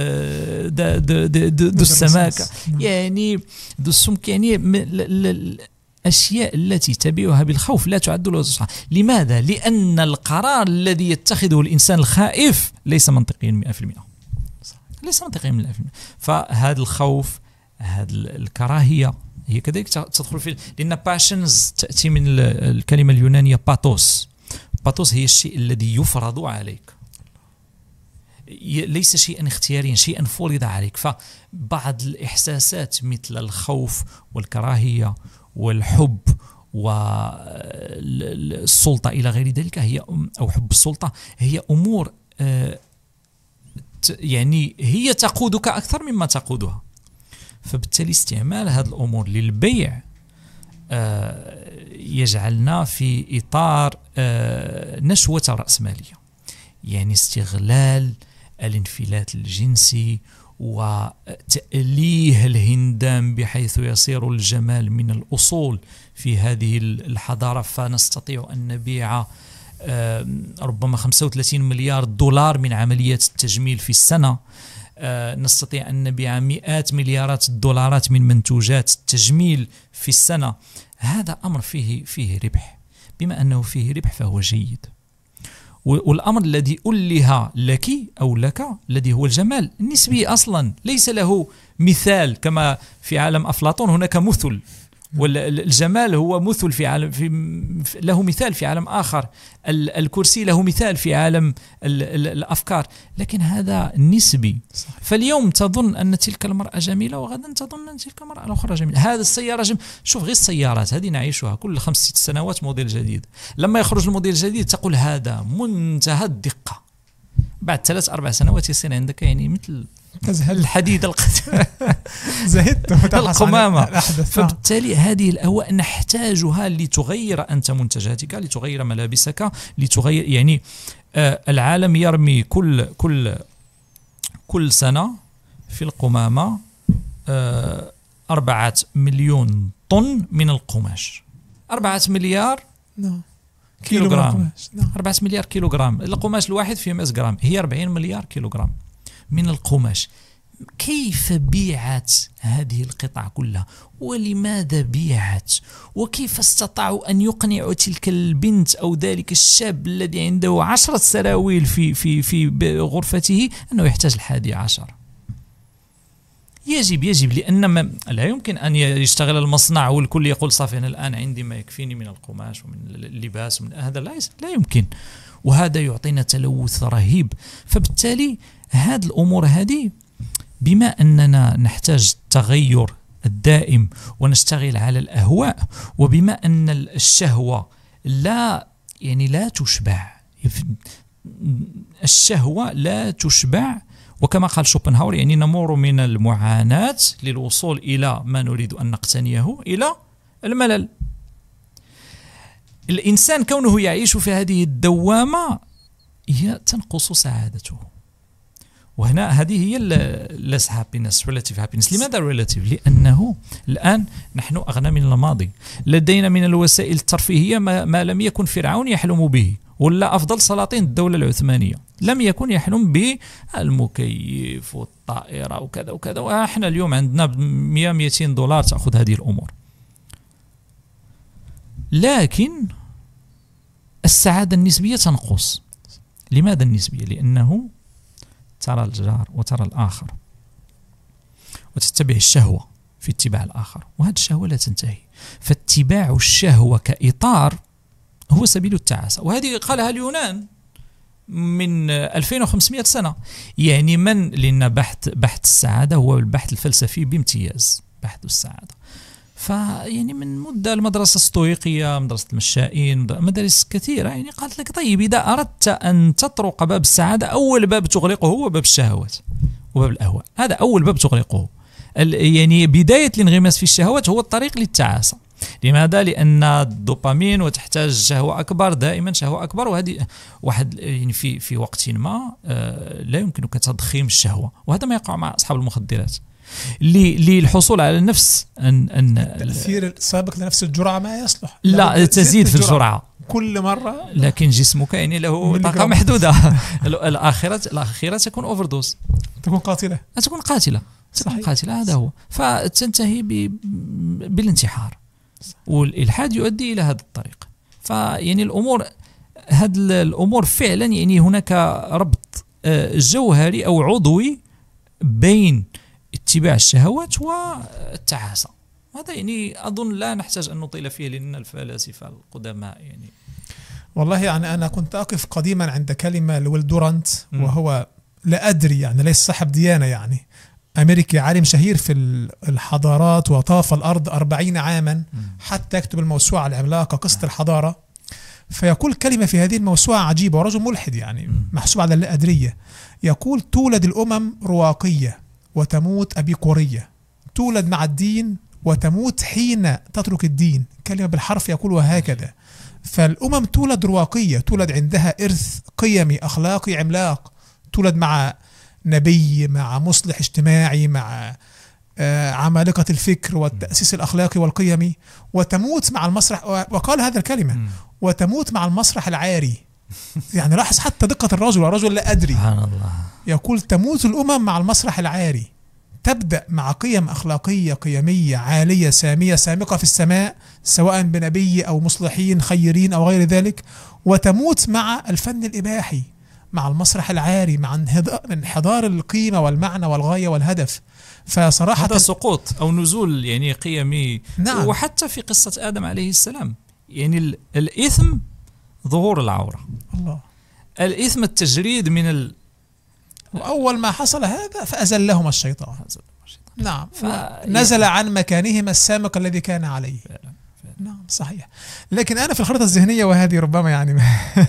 دو السماكة، يعني دو السمك، يعني الأشياء التي تبيعها بالخوف لا تعد له صحة. لماذا؟ لأن القرار الذي يتخذه الإنسان الخائف ليس منطقيا 100%، ليس منطقيا 100%. فهذا الخوف، هذه الكراهية هي كذلك تدخل في، لأن باشنز تأتي من الكلمة اليونانية باتوس. باتوس هي الشيء الذي يفرض عليك، ليس شيئا اختياريا، شيئا فرض عليك. فبعض الإحساسات مثل الخوف والكراهية والحب والسلطة إلى غير ذلك هي، أو حب السلطة، هي أمور يعني هي تقودك أكثر مما تقودها. فبالتالي استعمال هذه الأمور للبيع يجعلنا في إطار نشوة رأسمالية، يعني استغلال الانفلات الجنسي وتأليه الهندام بحيث يصير الجمال من الأصول في هذه الحضارة. فنستطيع أن نبيع ربما 35 مليار دولار من عمليات التجميل في السنة، نستطيع أن نبيع مئات مليارات الدولارات من منتوجات التجميل في السنة. هذا أمر فيه ربح، بما أنه فيه ربح فهو جيد. والأمر الذي أله لك أو لك الذي هو الجمال نسبي أصلا، ليس له مثال كما في عالم أفلاطون هناك مثل، والجمال هو مثل في عالم، له مثال في عالم آخر، الكرسي له مثال في عالم الأفكار، لكن هذا نسبي. فاليوم تظن أن تلك المرأة جميلة، وغدا تظن أن تلك المرأة الأخرى جميلة. هذا السيارة شوف غير السيارات هذه نعيشها كل 5-6 سنوات موديل جديد. لما يخرج الموديل الجديد تقول هذا منتهى الدقة، بعد 3-4 سنوات يصير عندك يعني مثل الحديد زهدت القمامة. فبالتالي هذه الأهواء نحتاجها لتغير أنت منتجاتك، لتغير ملابسك، لتغير يعني العالم يرمي كل سنة في القمامة 4 مليون طن من القماش، 4 مليار كيلوغرام، 4 مليار كيلوغرام. القماش الواحد فيه 100 جرام، هي 40 مليار كيلوغرام من القماش. كيف بيعت هذه القطع كلها؟ ولماذا بيعت؟ وكيف استطاعوا أن يقنعوا تلك البنت أو ذلك الشاب الذي عنده 10 سراويل في غرفته أنه يحتاج 11؟ يجب لأن لا يمكن أن يشتغل المصنع والكل يقول صافي أنا الآن عندي ما يكفيني من القماش ومن اللباس ومن هذا، لا يمكن، وهذا يعطينا تلوث رهيب. فبالتالي هذه الأمور هذه، بما أننا نحتاج التغير الدائم ونشتغل على الأهواء، وبما أن الشهوة لا تشبع، الشهوة لا تشبع، وكما قال شوبنهاور يعني نمر من المعاناة للوصول إلى ما نريد أن نقتنيه إلى الملل. الإنسان كونه يعيش في هذه الدوامة تنقص سعادته. وهنا هذه هي less happiness relative happiness. لماذا relative؟ لأنه الآن نحن أغنى من الماضي، لدينا من الوسائل الترفيهية ما لم يكن فرعون يحلم به، ولا أفضل سلاطين الدولة العثمانية لم يكن يحلم بالمكيف والطائرة وكذا وكذا، وإحنا اليوم عندنا $100-200 تأخذ هذه الأمور. لكن السعادة النسبية تنقص. لماذا النسبية؟ لأنه ترى الجار وترى الآخر وتتبع الشهوة في اتباع الآخر، وهذه الشهوة لا تنتهي. فاتباع الشهوة كإطار هو سبيل التعاسة، وهذه قالها اليونان من 2500 سنة. يعني لأن بحث السعادة هو البحث الفلسفي بامتياز، بحث السعادة. فيعني من مدة المدرسة الستويقية، مدرسة المشائين، مدارس كثيرة يعني قالت لك طيب إذا أردت أن تطرق باب السعادة أول باب تغلقه هو باب الشهوات وباب الأهواء. هذا أول باب تغلقه. يعني بداية الانغماس في الشهوات هو الطريق للتعاسة. لماذا؟ لأن الدوبامين وتحتاج شهوة أكبر، دائما شهوة أكبر، وهذه واحد يعني في وقت ما لا يمكنك تضخيم الشهوة، وهذا ما يقع مع أصحاب المخدرات. للحصول على نفس أن التأثير السابق لنفس الجرعة ما يصلح، لا تزيد في الجرعة كل مرة، لكن جسمك يعني له طاقة محدودة. الأخيرة تكون أوفردوز، تكون قاتلة. تكون قاتلة، هذا هو. فتنتهي بالانتحار، والإلحاد يؤدي إلى هذا الطريق. فيعني الأمور فعلا يعني هناك ربط جوهري أو عضوي بين اتباع الشهوات والتعاسة. هذا يعني أظن لا نحتاج أن نطيل فيه، لأن الفلاسفة القدماء يعني والله يعني أنا كنت أقف قديما عند كلمة لويل دورانت، وهو لا أدري يعني ليس صاحب ديانة، يعني أمريكي عالم شهير في الحضارات، وطاف الأرض 40 عاما حتى يكتب الموسوعة العملاقة قصة الحضارة. فيقول كلمة في هذه الموسوعة عجيبة، ورجل ملحد يعني محسوب على اللا أدرية. يقول: تولد الأمم رواقية وتموت أبيقورية، تولد مع الدين وتموت حين تترك الدين. كلمة بالحرف يقول وهكذا. فالأمم تولد رواقية، تولد عندها إرث قيمي أخلاقي عملاق، تولد مع نبي، مع مصلح اجتماعي، مع عمالقة الفكر والتأسيس الأخلاقي والقيمي، وتموت مع المسرح. وقال هذا الكلمة: وتموت مع المسرح العاري. يعني لاحظ حتى دقة الرجل لا أدري. سبحان الله. يقول: تموت الأمم مع المسرح العاري، تبدأ مع قيم أخلاقية قيمية عالية سامية سامقة في السماء، سواء بنبي أو مصلحين خيرين أو غير ذلك، وتموت مع الفن الإباحي، مع المسرح العاري، مع انحدار القيمة والمعنى والغاية والهدف. فصراحة هذا سقوط أو نزول يعني قيمي. نعم. وحتى في قصة آدم عليه السلام يعني الإثم ظهور العورة، الله، الإثم التجريد من وأول ما حصل هذا فأزلهما الشيطان. نعم. نزل عن مكانهما السامق الذي كان عليه. نعم صحيح. لكن أنا في الخريطة الذهنية، وهذه ربما يعني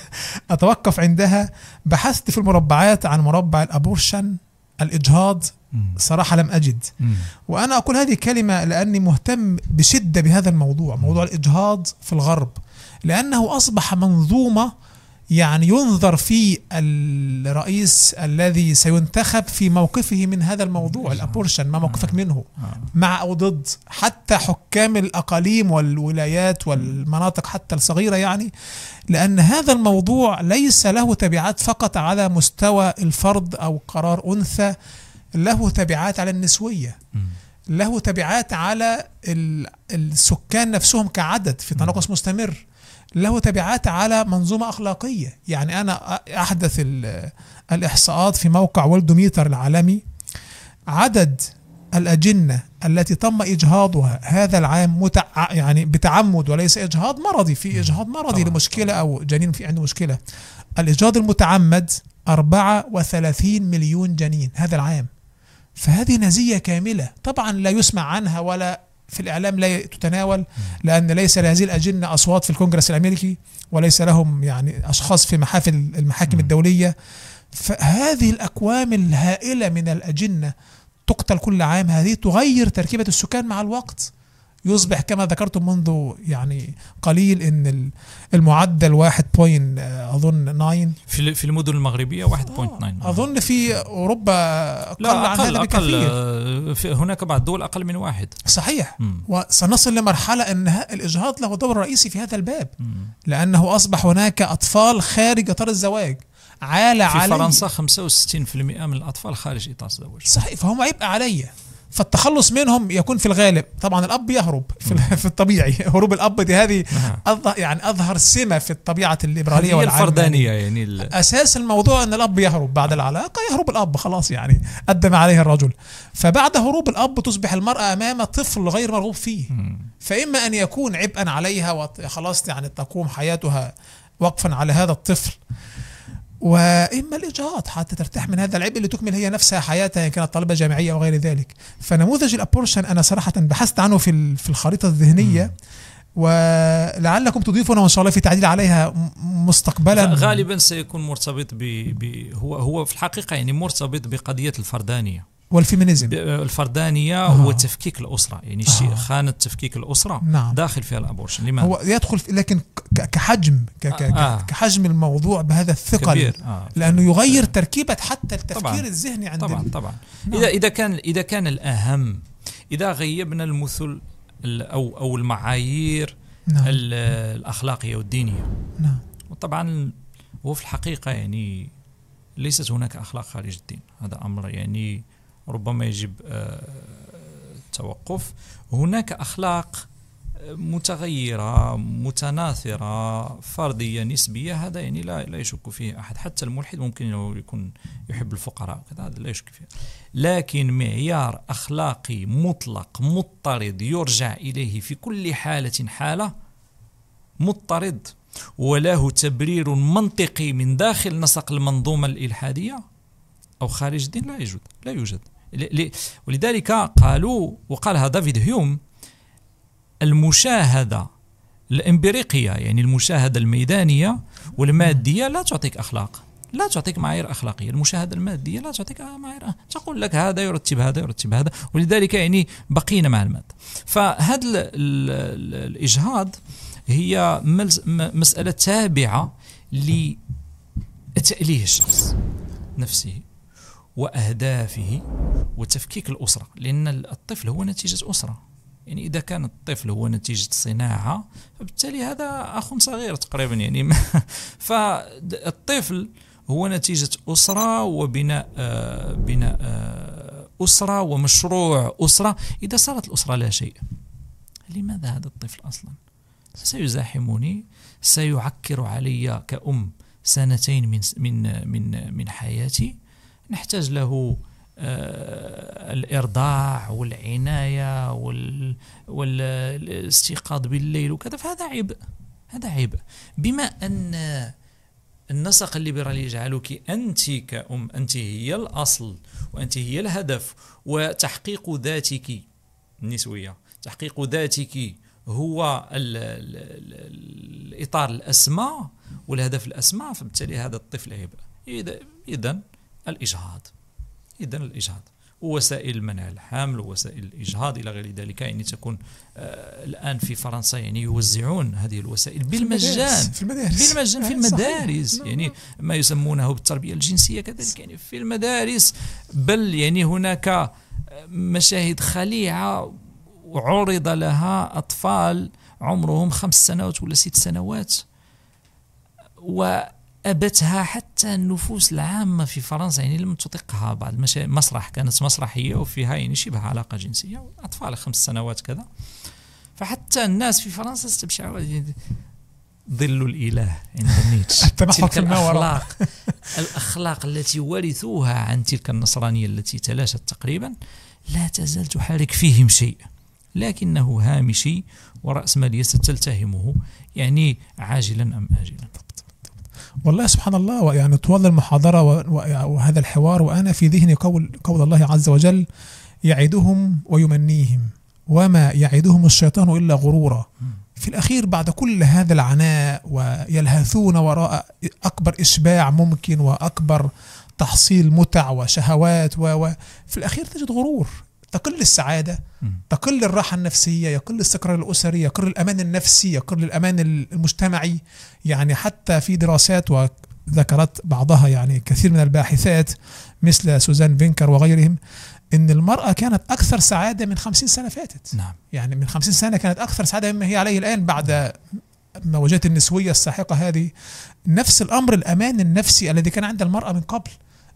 أتوقف عندها، بحثت في المربعات عن مربع الأبورشن، الإجهاض. صراحة لم أجد. وأنا أقول هذه كلمة لأني مهتم بشدة بهذا الموضوع، موضوع الإجهاض في الغرب، لأنه أصبح منظومة يعني ينظر في الرئيس الذي سينتخب في موقفه من هذا الموضوع الأبورشن، ما موقفك منه، مع أو ضد. حتى حكام الأقاليم والولايات والمناطق حتى الصغيرة، يعني لأن هذا الموضوع ليس له تبعات فقط على مستوى الفرد أو قرار أنثى، له تبعات على النسوية، له تبعات على السكان نفسهم كعدد في تناقص مستمر، له تبعات على منظومة أخلاقية. يعني أنا أحدث الإحصاءات في موقع والدوميتر العالمي، عدد الأجنة التي تم إجهاضها هذا العام يعني بتعمد وليس إجهاض مرضي، في إجهاض مرضي لمشكلة أو جنين في عنده مشكلة، الإجهاض المتعمد 34 مليون جنين هذا العام. فهذه نزية كاملة، طبعا لا يسمع عنها ولا في الإعلام لا تتناول، لأن ليس لهذه الأجنة أصوات في الكونغرس الأمريكي، وليس لهم يعني أشخاص في محافل المحاكم الدولية. فهذه الأكوام الهائلة من الأجنة تقتل كل عام، هذه تغير تركيبة السكان مع الوقت. يصبح كما ذكرتم منذ يعني قليل ان المعدل 1.9 اظن في المدن المغربية 1.9 اظن في اوروبا لا أقل هناك بعض الدول اقل من 1. صحيح. وسنصل لمرحلة ان الاجهاض له دور رئيسي في هذا الباب، لانه اصبح هناك اطفال خارج اطار الزواج. في فرنسا 65% من الاطفال خارج اطار الزواج. صحيح. فهم عبء علي، فالتخلص منهم يكون في الغالب طبعا الأب يهرب في الطبيعي. هروب الأب دي هذه يعني أظهر سمة في الطبيعة الليبرالية والعلمانية الفردانية. يعني أساس الموضوع أن الأب يهرب بعد العلاقة، يهرب الأب خلاص يعني أدى ما عليه الرجل. فبعد هروب الأب تصبح المرأة أمام طفل غير مرغوب فيه، فإما أن يكون عبئا عليها وخلاص يعني تقوم حياتها وقفا على هذا الطفل، وإما الإجهاض حتى ترتاح من هذا العبء لتكمل هي نفسها حياتها إن كانت طالبة جامعية وغير ذلك. فنموذج الأبورشن أنا صراحة بحثت عنه في الخريطة الذهنية، ولعلكم تضيفون إن شاء الله في تعديل عليها مستقبلا. غالبا سيكون مرتبط هو في الحقيقة يعني مرتبط بقضية الفردانية والفيمينيزم. الفردانية وتفكيك الأسرة، يعني الشيء خانة تفكيك الأسرة نعم. داخل فيها الأبورشن. لماذا؟ هو يدخل لكن كحجم كحجم الموضوع بهذا الثقل لأنه يغير تركيبة حتى التفكير طبعاً. الذهني عند طبعا نعم. إذا كان الأهم، إذا غيبنا المثل أو المعايير نعم. الأخلاقية والدينية، نعم. وطبعا هو في الحقيقة يعني ليست هناك أخلاق خارج الدين، هذا أمر يعني ربما يجب التوقف. هناك أخلاق متغيرة متناثرة فردية نسبية، هذا يعني لا يشك فيه أحد، حتى الملحد ممكن أنه يكون يحب الفقراء وكذا، هذا لا يشك فيه. لكن معيار أخلاقي مطلق مضطرد يرجع إليه في كل حالة مضطرد وله تبرير منطقي من داخل نسق المنظومة الإلحادية أو خارج الدين لا يوجد. ولذلك قالوا، وقالها دافيد هيوم، المشاهدة الإمبريقية يعني المشاهدة الميدانية والمادية لا تعطيك أخلاق، لا تعطيك معايير أخلاقية. المشاهدة المادية لا تعطيك معايير، تقول لك هذا يرتب هذا يرتب هذا، ولذلك يعني بقينا مع المادة. فهذا الإجهاض هي مسألة تابعة لتأليه الشخص نفسه وأهدافه وتفكيك الأسرة، لأن الطفل هو نتيجة أسرة. يعني إذا كان الطفل هو نتيجة صناعة فبالتالي هذا أخ صغير تقريبا يعني فالطفل هو نتيجة أسرة وبناء أسرة ومشروع أسرة. إذا صارت الأسرة لا شيء، لماذا هذا الطفل أصلا؟ سيزاحمني، سيعكر علي كأم سنتين من حياتي، نحتاج له الإرضاع والعناية والاستيقاظ بالليل وكذا، فهذا عبء. بما أن النسق الليبرالي يجعلك أنت كأم أنت هي الأصل وأنت هي الهدف، وتحقيق ذاتك النسوية، تحقيق ذاتك هو الإطار الأسمى والهدف الأسمى، فبالتالي هذا الطفل عبء. إذن الإجهاض ووسائل منع الحمل ووسائل الإجهاض إلى غير ذلك يعني تكون الآن في فرنسا يعني يوزعون هذه الوسائل بالمجان في المدارس يعني ما يسمونه بالتربية الجنسية كذلك يعني في المدارس. بل يعني هناك مشاهد خليعة وعرض لها أطفال عمرهم 5 سنوات ولا 6 سنوات وأبتها حتى النفوس العامة في فرنسا، يعني لم تطيقها بعض مسرح، كانت مسرحية وفيها يعني شبه علاقة جنسية، أطفال 5 سنوات كذا. فحتى الناس في فرنسا استبشعوا ظل الإله عند نيتشه. تلك الأخلاق التي ورثوها عن تلك النصرانية التي تلاشت تقريبا لا تزال تحرك فيهم شيء، لكنه هامشي ورأسمالية ستلتهمه يعني عاجلا أم آجلا. والله سبحان الله، يعني طوال المحاضرة وهذا الحوار وأنا في ذهني قول الله عز وجل: يعدهم ويمنيهم وما يعدهم الشيطان إلا غرورا. في الأخير بعد كل هذا العناء ويلهثون وراء أكبر إشباع ممكن وأكبر تحصيل متع وشهوات وفي الأخير تجد غرور، تقل السعادة، تقل الراحة النفسية، يقل الاستقرار الأسري، يقل الأمان النفسي، يقل الأمان المجتمعي. يعني حتى في دراسات وذكرت بعضها يعني كثير من الباحثات مثل سوزان فينكر وغيرهم إن المرأة كانت أكثر سعادة من 50 سنة فاتت. نعم. يعني من 50 سنة كانت أكثر سعادة مما هي عليه الآن بعد موجات النسوية الساحقة هذه. نفس الأمر الأمان النفسي الذي كان عند المرأة من قبل،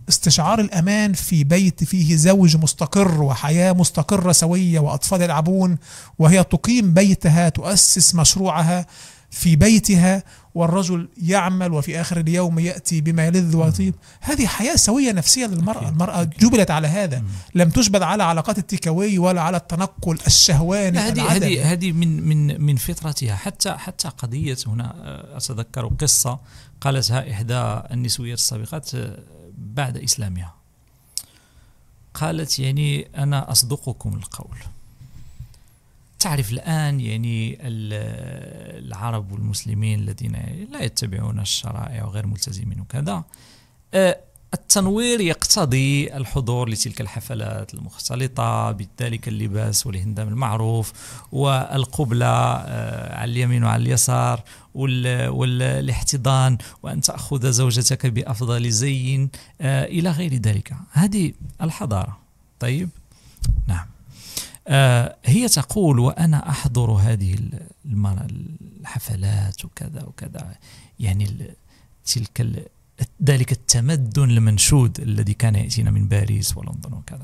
استشعار الأمان في بيت فيه زوج مستقر وحياة مستقرة سوية وأطفال يلعبون، وهي تقيم بيتها، تؤسس مشروعها في بيتها، والرجل يعمل وفي آخر اليوم يأتي بما يلذ ويطيب. هذه حياة سوية نفسية للمرأة. المرأة جبلت على هذا، لم تجبل على علاقات التيكاوي ولا على التنقل الشهواني. هذه من فطرتها. حتى قضية هنا أتذكر قصة قالتها إحدى النسويات السابقات بعد إسلامها. قالت يعني أنا أصدقكم القول، تعرف الآن يعني العرب والمسلمين الذين لا يتبعون الشرائع وغير ملتزمين وكذا، التنوير يقتضي الحضور لتلك الحفلات المختلطة بذلك اللباس والهندام المعروف والقبلة على اليمين وعلى اليسار والاحتضان، وأن تأخذ زوجتك بأفضل زي إلى غير ذلك. هذه الحضارة. طيب، نعم. هي تقول وأنا أحضر هذه الحفلات وكذا وكذا، يعني ذلك التمدن المنشود الذي كان يأتينا من باريس ولندن وكذا،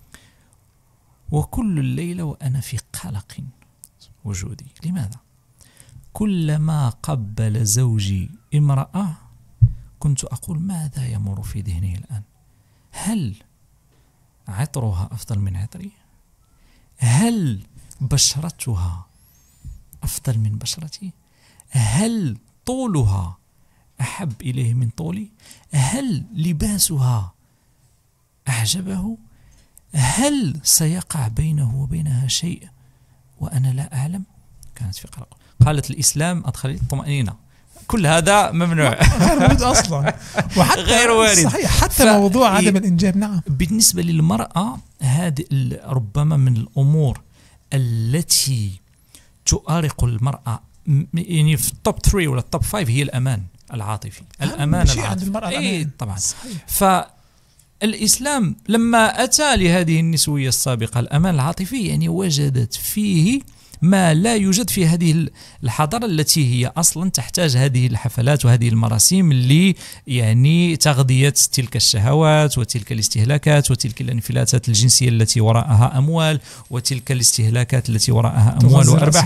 وكل الليلة وأنا في قلق وجودي. لماذا؟ كلما قبل زوجي امرأة كنت أقول ماذا يمر في ذهنه الآن؟ هل عطرها أفضل من عطري؟ هل بشرتها أفضل من بشرتي؟ هل طولها أحب إليه من طولي؟ هل لباسها أعجبه؟ هل سيقع بينه وبينها شيء وأنا لا أعلم؟ كانت في قلق. قالت الإسلام أدخل الطمأنينة. كل هذا ممنوع، غير موجود أصلا، وحتى غير وارد. صحيح، حتى موضوع عدم الإنجاب. نعم. بالنسبة للمرأة هذه ربما من الأمور التي تؤرق المرأة، يعني في التوب 3 ولا التوب 5 هي الأمان العاطفي. الأمان العاطفي. أي طبعا. فالإسلام لما أتى لهذه النسوية السابقة الأمان العاطفي، يعني وجدت فيه ما لا يوجد في هذه الحضارة التي هي أصلا تحتاج هذه الحفلات وهذه المراسيم اللي يعني تغذية تلك الشهوات وتلك الاستهلاكات وتلك الانفلاتات الجنسية التي وراءها أموال وتلك الاستهلاكات التي وراءها أموال وأرباح.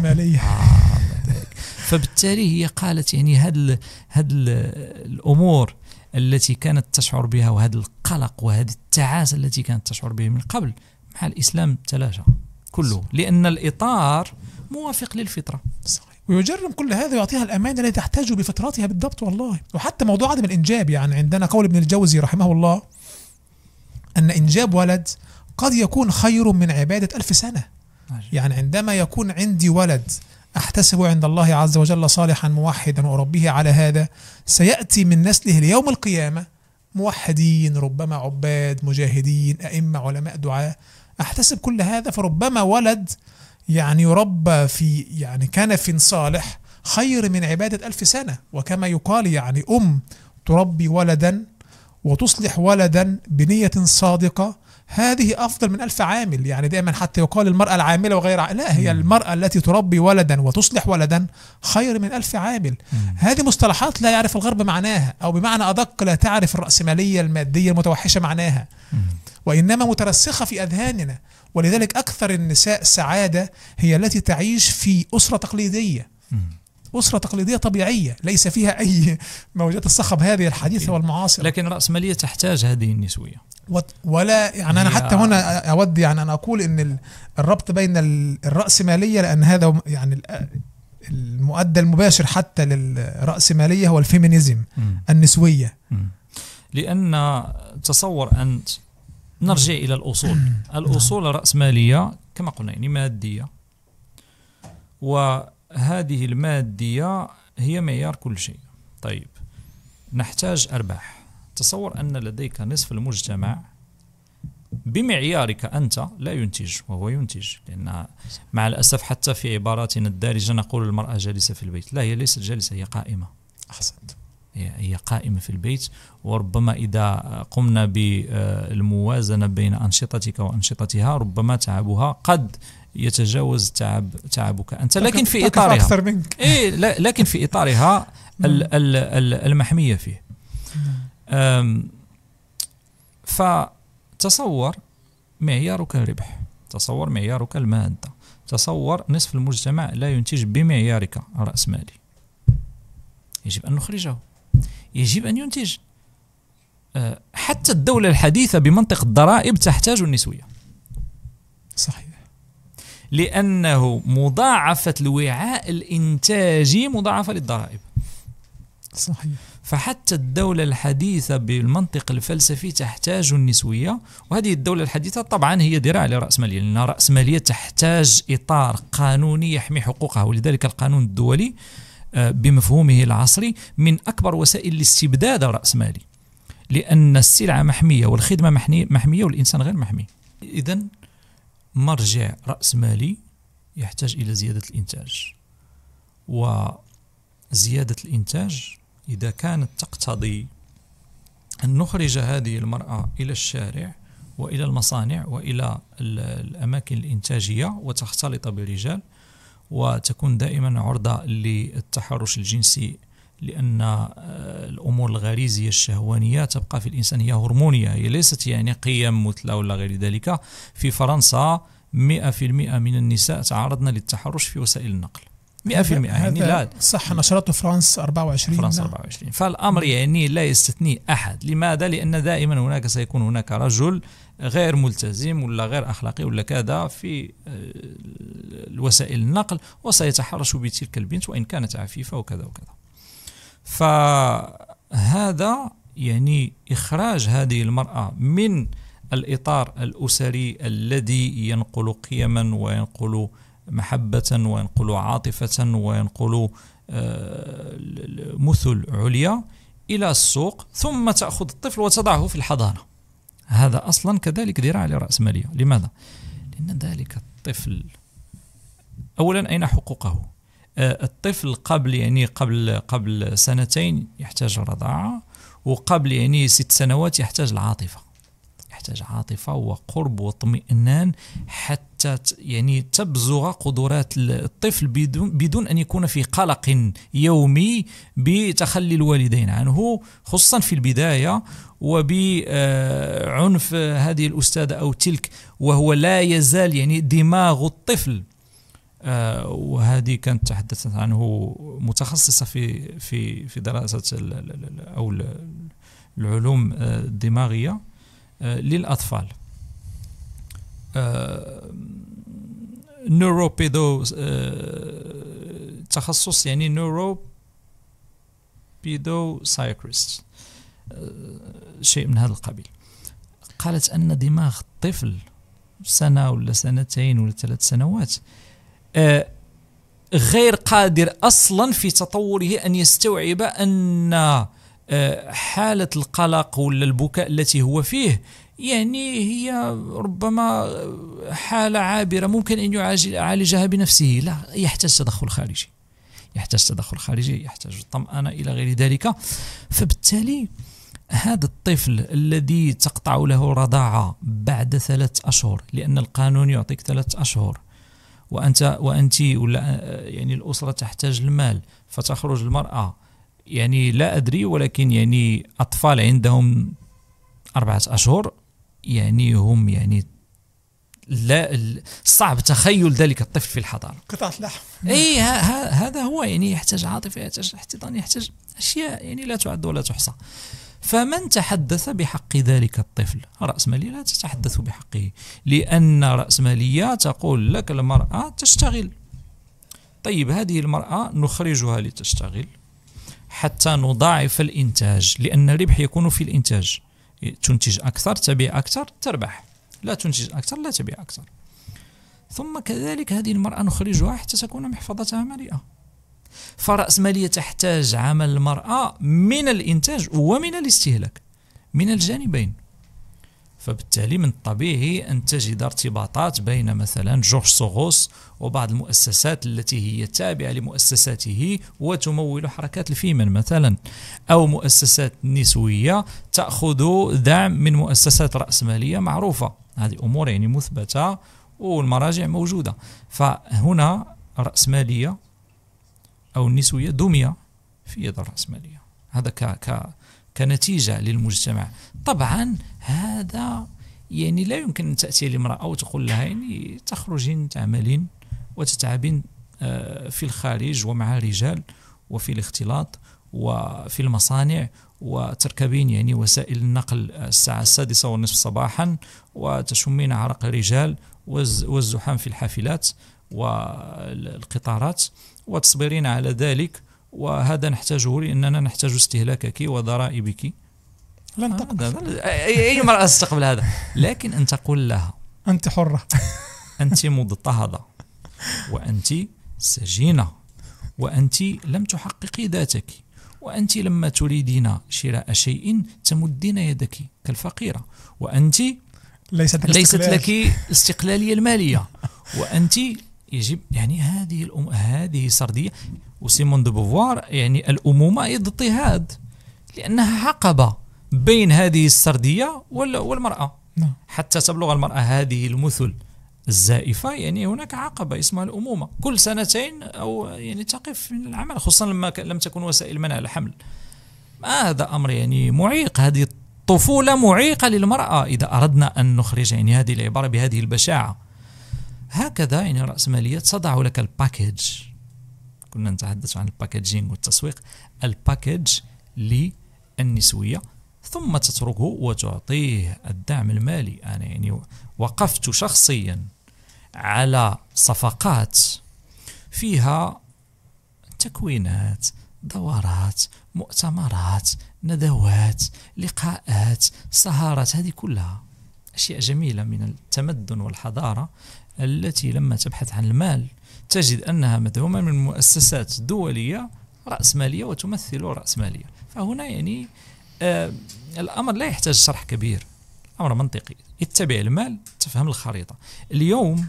فبالتالي هي قالت يعني هذه الأمور التي كانت تشعر بها وهذا القلق وهذه التعاسة التي كانت تشعر بها من قبل، مع الإسلام تلاشى كله، لأن الإطار موافق للفطرة. صحيح. ويجرم كل هذا ويعطيها الأمان التي تحتاج بفطرتها بالضبط. والله، وحتى موضوع عدم الإنجاب، يعني عندنا قول ابن الجوزي رحمه الله أن إنجاب ولد قد يكون خير من عبادة 1000 سنة. يعني عندما يكون عندي ولد أحتسب عند الله عز وجل صالحا موحدا وأربيه على هذا، سيأتي من نسله ليوم القيامة موحدين، ربما عباد، مجاهدين، أئمة، علماء، دعاء. أحتسب كل هذا، فربما ولد يعني يربى في يعني كنف صالح خير من عبادة 1000 سنة. وكما يقال يعني تربي ولدا وتصلح ولدا بنية صادقة، هذه أفضل من 1000 عامل. يعني دائما حتى يقال المرأة العاملة وغير لا، هي المرأة التي تربي ولدا وتصلح ولدا خير من 1000 عامل. هذه مصطلحات لا يعرف الغرب معناها، أو بمعنى أدق لا تعرف الرأسمالية المادية المتوحشة معناها، وإنما مترسخة في أذهاننا. ولذلك أكثر النساء سعادة هي التي تعيش في أسرة تقليدية، أسرة تقليدية طبيعية ليس فيها أي موجات الصخب هذه الحديثة والمعاصرة. لكن الرأسمالية تحتاج هذه النسوية ولا يعني أنا حتى هنا أود يعني أن أقول إن الربط بين الرأسمالية، لأن هذا يعني المؤدى المباشر حتى للرأسمالية هو الفيمينيزم النسوية. لأن تصور أنت نرجع إلى الأصول. الأصول الرأسمالية كما قلنا يعني مادية، وهذه المادية هي معيار كل شيء. طيب، نحتاج أرباح. تصور أن لديك نصف المجتمع بمعيارك أنت لا ينتج وهو ينتج، لأن مع الأسف حتى في عباراتنا الدارجة نقول المرأة جالسة في البيت. لا، هي ليست جالسة، هي قائمة. أحسنت. هي قائمة في البيت. وربما إذا قمنا بالموازنة بين أنشطتك وأنشطتها ربما تعبها قد يتجاوز تعبك أنت، لكن في إطارها أكثر منك. لكن في إطارها المحمية فيه. فتصور معيارك الربح، تصور معيارك المادة، تصور نصف المجتمع لا ينتج بمعيارك الرأسمالي، يجب أن نخرجه، يجب أن ينتج. حتى الدولة الحديثة بمنطق الضرائب تحتاج النسوية، صحيح، لأنه مضاعفة الوعاء الإنتاجي مضاعفة للضرائب. صحيح. فحتى الدولة الحديثة بالمنطق الفلسفي تحتاج النسوية، وهذه الدولة الحديثة طبعا هي ذراع للرأسمالية، لأن الرأسمالية تحتاج إطار قانوني يحمي حقوقها، ولذلك القانون الدولي بمفهومه العصري من أكبر وسائل الاستبداد الرأسمالي، لأن السلعة محمية والخدمة محمية والإنسان غير محمي. إذن مرجع رأسمالي يحتاج إلى زيادة الإنتاج، وزيادة الإنتاج إذا كانت تقتضي أن نخرج هذه المرأة إلى الشارع وإلى المصانع وإلى الأماكن الإنتاجية وتختلط بالرجال وتكون دائما عرضة للتحرش الجنسي، لأن الأمور الغريزية الشهوانية تبقى في الإنسان هي هرمونية، هي ليست يعني قيم مثلى ولا غير ذلك. في فرنسا 100% من النساء تعرضن للتحرش في وسائل النقل، 100%. يعني لا صح، نشرته فرنسا 24. فرنسا 24. فالأمر يعني لا يستثني أحد. لماذا؟ لأن دائما هناك سيكون هناك رجل غير ملتزم ولا غير أخلاقي ولا كذا في الوسائل النقل وسيتحرش بتلك البنت وإن كانت عفيفة وكذا وكذا. فهذا يعني إخراج هذه المرأة من الإطار الأسري الذي ينقل قيما وينقل محبة وينقل عاطفة وينقل مثل عليا إلى السوق، ثم تأخذ الطفل وتضعه في الحضانة. هذا أصلا كذلك ذراع للرأسمالية. لماذا؟ لأن ذلك الطفل أولا أين حقوقه؟ الطفل قبل سنتين يحتاج الرضاعة، وقبل يعني 6 سنوات يحتاج العاطفة، يحتاج عاطفة وقرب واطمئنان حتى يعني تبزغ قدرات الطفل بدون أن يكون في قلق يومي بتخلي الوالدين عنه، خصوصا في البداية، وبعنف هذه الأستاذة أو تلك، وهو لا يزال يعني دماغ الطفل. وهذه كانت تحدثت عنه متخصصة في دراسة أو العلوم الدماغية للأطفال، نيوروبيدو، تخصص يعني نيوروبيدو سايكريست، شيء من هذا القبيل. قالت أن دماغ الطفل 1 ولا 2 ولا 3 سنوات غير قادر أصلا في تطوره أن يستوعب أن حالة القلق ولا البكاء التي هو فيه يعني هي ربما حالة عابرة ممكن أن يعالجها بنفسه. لا، يحتاج تدخل خارجي، يحتاج الطمأنة إلى غير ذلك. فبالتالي هذا الطفل الذي تقطع له رضاعة بعد 3 أشهر، لأن القانون يعطيك 3 أشهر، وأنت ولا يعني الأسرة تحتاج المال، فتخرج المرأة يعني لا أدري، ولكن يعني أطفال عندهم 4 أشهر يعني هم يعني لا صعب تخيل ذلك الطفل في الحضانة، قطعة لحم. أي هذا هو يعني يحتاج عاطفة، يحتاج احتضان، يحتاج أشياء يعني لا تعد ولا تحصى. فمن تحدث بحق ذلك الطفل، الرأسمالية لا تتحدث بحقه، لأن الرأسمالية تقول لك المرأة تشتغل. طيب هذه المرأة نخرجها لتشتغل حتى نضاعف الإنتاج، لأن الربح يكون في الإنتاج. تنتج أكثر تبيع أكثر تربح، لا تنتج أكثر لا تبيع أكثر. ثم كذلك هذه المرأة نخرجها حتى تكون محفظتها مليئة. فرأسمالية تحتاج عمل المرأة من الإنتاج ومن الاستهلاك، من الجانبين. فبالتالي من الطبيعي أن تجد ارتباطات بين مثلا جورج سوروس وبعض المؤسسات التي هي تابعة لمؤسساته وتمول حركات الفيمن مثلا، أو مؤسسات نسوية تأخذ دعم من مؤسسات رأسمالية معروفة. هذه أمور يعني مثبتة والمراجع موجودة. فهنا الرأسمالية أو النسوية دمية في يد الرأسمالية، هذا كنتيجة للمجتمع. طبعا هذا يعني لا يمكن أن تأتي لامرأة وتقول لها يعني تخرجين تعملين وتتعبين في الخارج ومع الرجال وفي الاختلاط وفي المصانع وتركبين يعني وسائل النقل الساعة 6:30 صباحا وتشمين عرق الرجال والزحام في الحافلات والقطارات وتصبرين على ذلك، وهذا نحتاجه لأننا نحتاج استهلاكك وضرائبك. لن تقبل أي مرأة تستقبل هذا، لكن أن تقول لها أنت حرة أنت مضطهدة وأنت سجينة وأنت لم تحققي ذاتك وأنت لما تريدين شراء شيء تمدين يدك كالفقيرة وأنت ليست لك الاستقلالية المالية وأنت يجب يعني هذه سردية. وسيمون دو بوفوار يعني الأمومة هي اضطهاد لأنها عقبة بين هذه السردية والمرأة حتى تبلغ المرأة هذه المثل الزائفة. يعني هناك عقبة اسمها الأمومة، كل 2 أو يعني تقف من العمل، خصوصا لما لم تكن وسائل منع الحمل. هذا أمر يعني معيق، هذه الطفولة معيقة للمرأة إذا أردنا أن نخرج يعني هذه العبارة بهذه البشاعة. هكذا يعني الرأسمالية تضع لك الباكيج، كنا نتحدث عن الباكيجينج والتسويق، الباكيج للنسوية، ثم تتركه وتعطيه الدعم المالي. أنا يعني وقفت شخصيا على صفقات فيها تكوينات، دورات، مؤتمرات، ندوات، لقاءات، سهرات، هذه كلها أشياء جميلة من التمدن والحضارة التي لما تبحث عن المال تجد أنها مدعومة من مؤسسات دولية رأسمالية وتمثل رأسمالية. فهنا يعني الأمر لا يحتاج شرح كبير، أمر منطقي، اتبع المال تفهم الخريطة. اليوم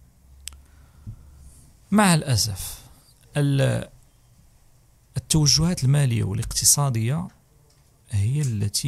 مع الأسف التوجهات المالية والاقتصادية هي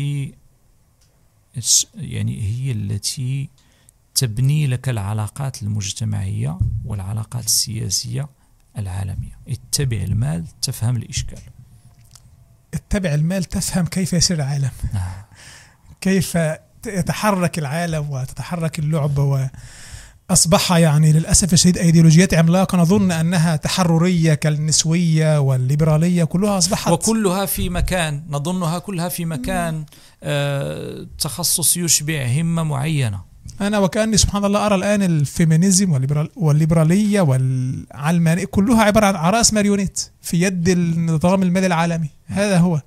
التي تبني لك العلاقات المجتمعية والعلاقات السياسية العالمية. اتبع المال تفهم الإشكال، اتبع المال تفهم كيف يسير العالم، كيف يتحرك العالم وتتحرك اللعبة. وأصبح يعني للأسف الشديد أيديولوجيات عملاقة نظن أنها تحررية كالنسوية والليبرالية، كلها أصبحت وكلها في مكان، نظنها كلها في مكان تخصص يشبع همة معينة. أنا وكأني سبحان الله أرى الآن الفيمينيزم والليبرالية والعلمانية كلها عبارة عن رأس ماريونيت في يد النظام المالي العالمي. هذا هو.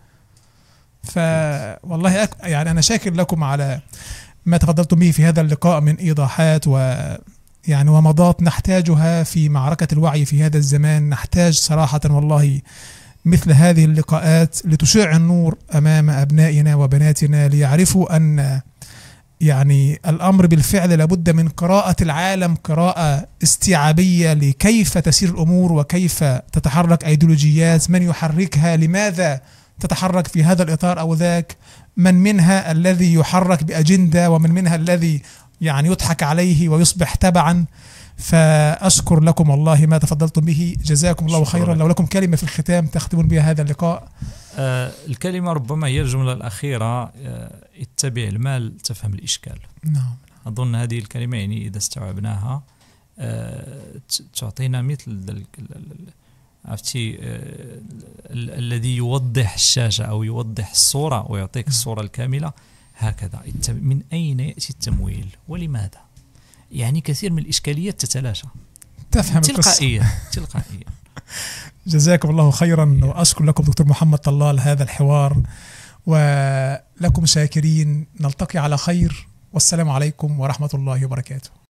والله يعني أنا شاكر لكم على ما تفضلتم به في هذا اللقاء من إيضاحات يعني ومضات نحتاجها في معركة الوعي في هذا الزمان. نحتاج صراحة والله مثل هذه اللقاءات لتشع النور أمام أبنائنا وبناتنا ليعرفوا أن يعني الأمر بالفعل لابد من قراءة العالم قراءة استيعابية لكيف تسير الأمور وكيف تتحرك أيديولوجيات، من يحركها، لماذا تتحرك في هذا الإطار أو ذاك، من منها الذي يحرك بأجندة ومن منها الذي يعني يضحك عليه ويصبح تبعا. فأشكر لكم والله ما تفضلتم به، جزاكم الله خيرا. لو لكم كلمة في الختام تختمون بها هذا اللقاء. الكلمة ربما هي الجملة الأخيرة، اتبع المال تفهم الإشكال. نعم. أظن هذه الكلمة يعني إذا استوعبناها تعطينا مثل عرفتي الذي يوضح الشاشة أو يوضح الصورة ويعطيك الصورة الكاملة. هكذا من أين يأتي التمويل ولماذا؟ يعني كثير من الإشكاليات تتلاشى، تفهم تلقائيا. جزاكم الله خيرا، وأشكر لكم دكتور محمد طلال هذا الحوار، ولكم شاكرين. نلتقي على خير، والسلام عليكم ورحمة الله وبركاته.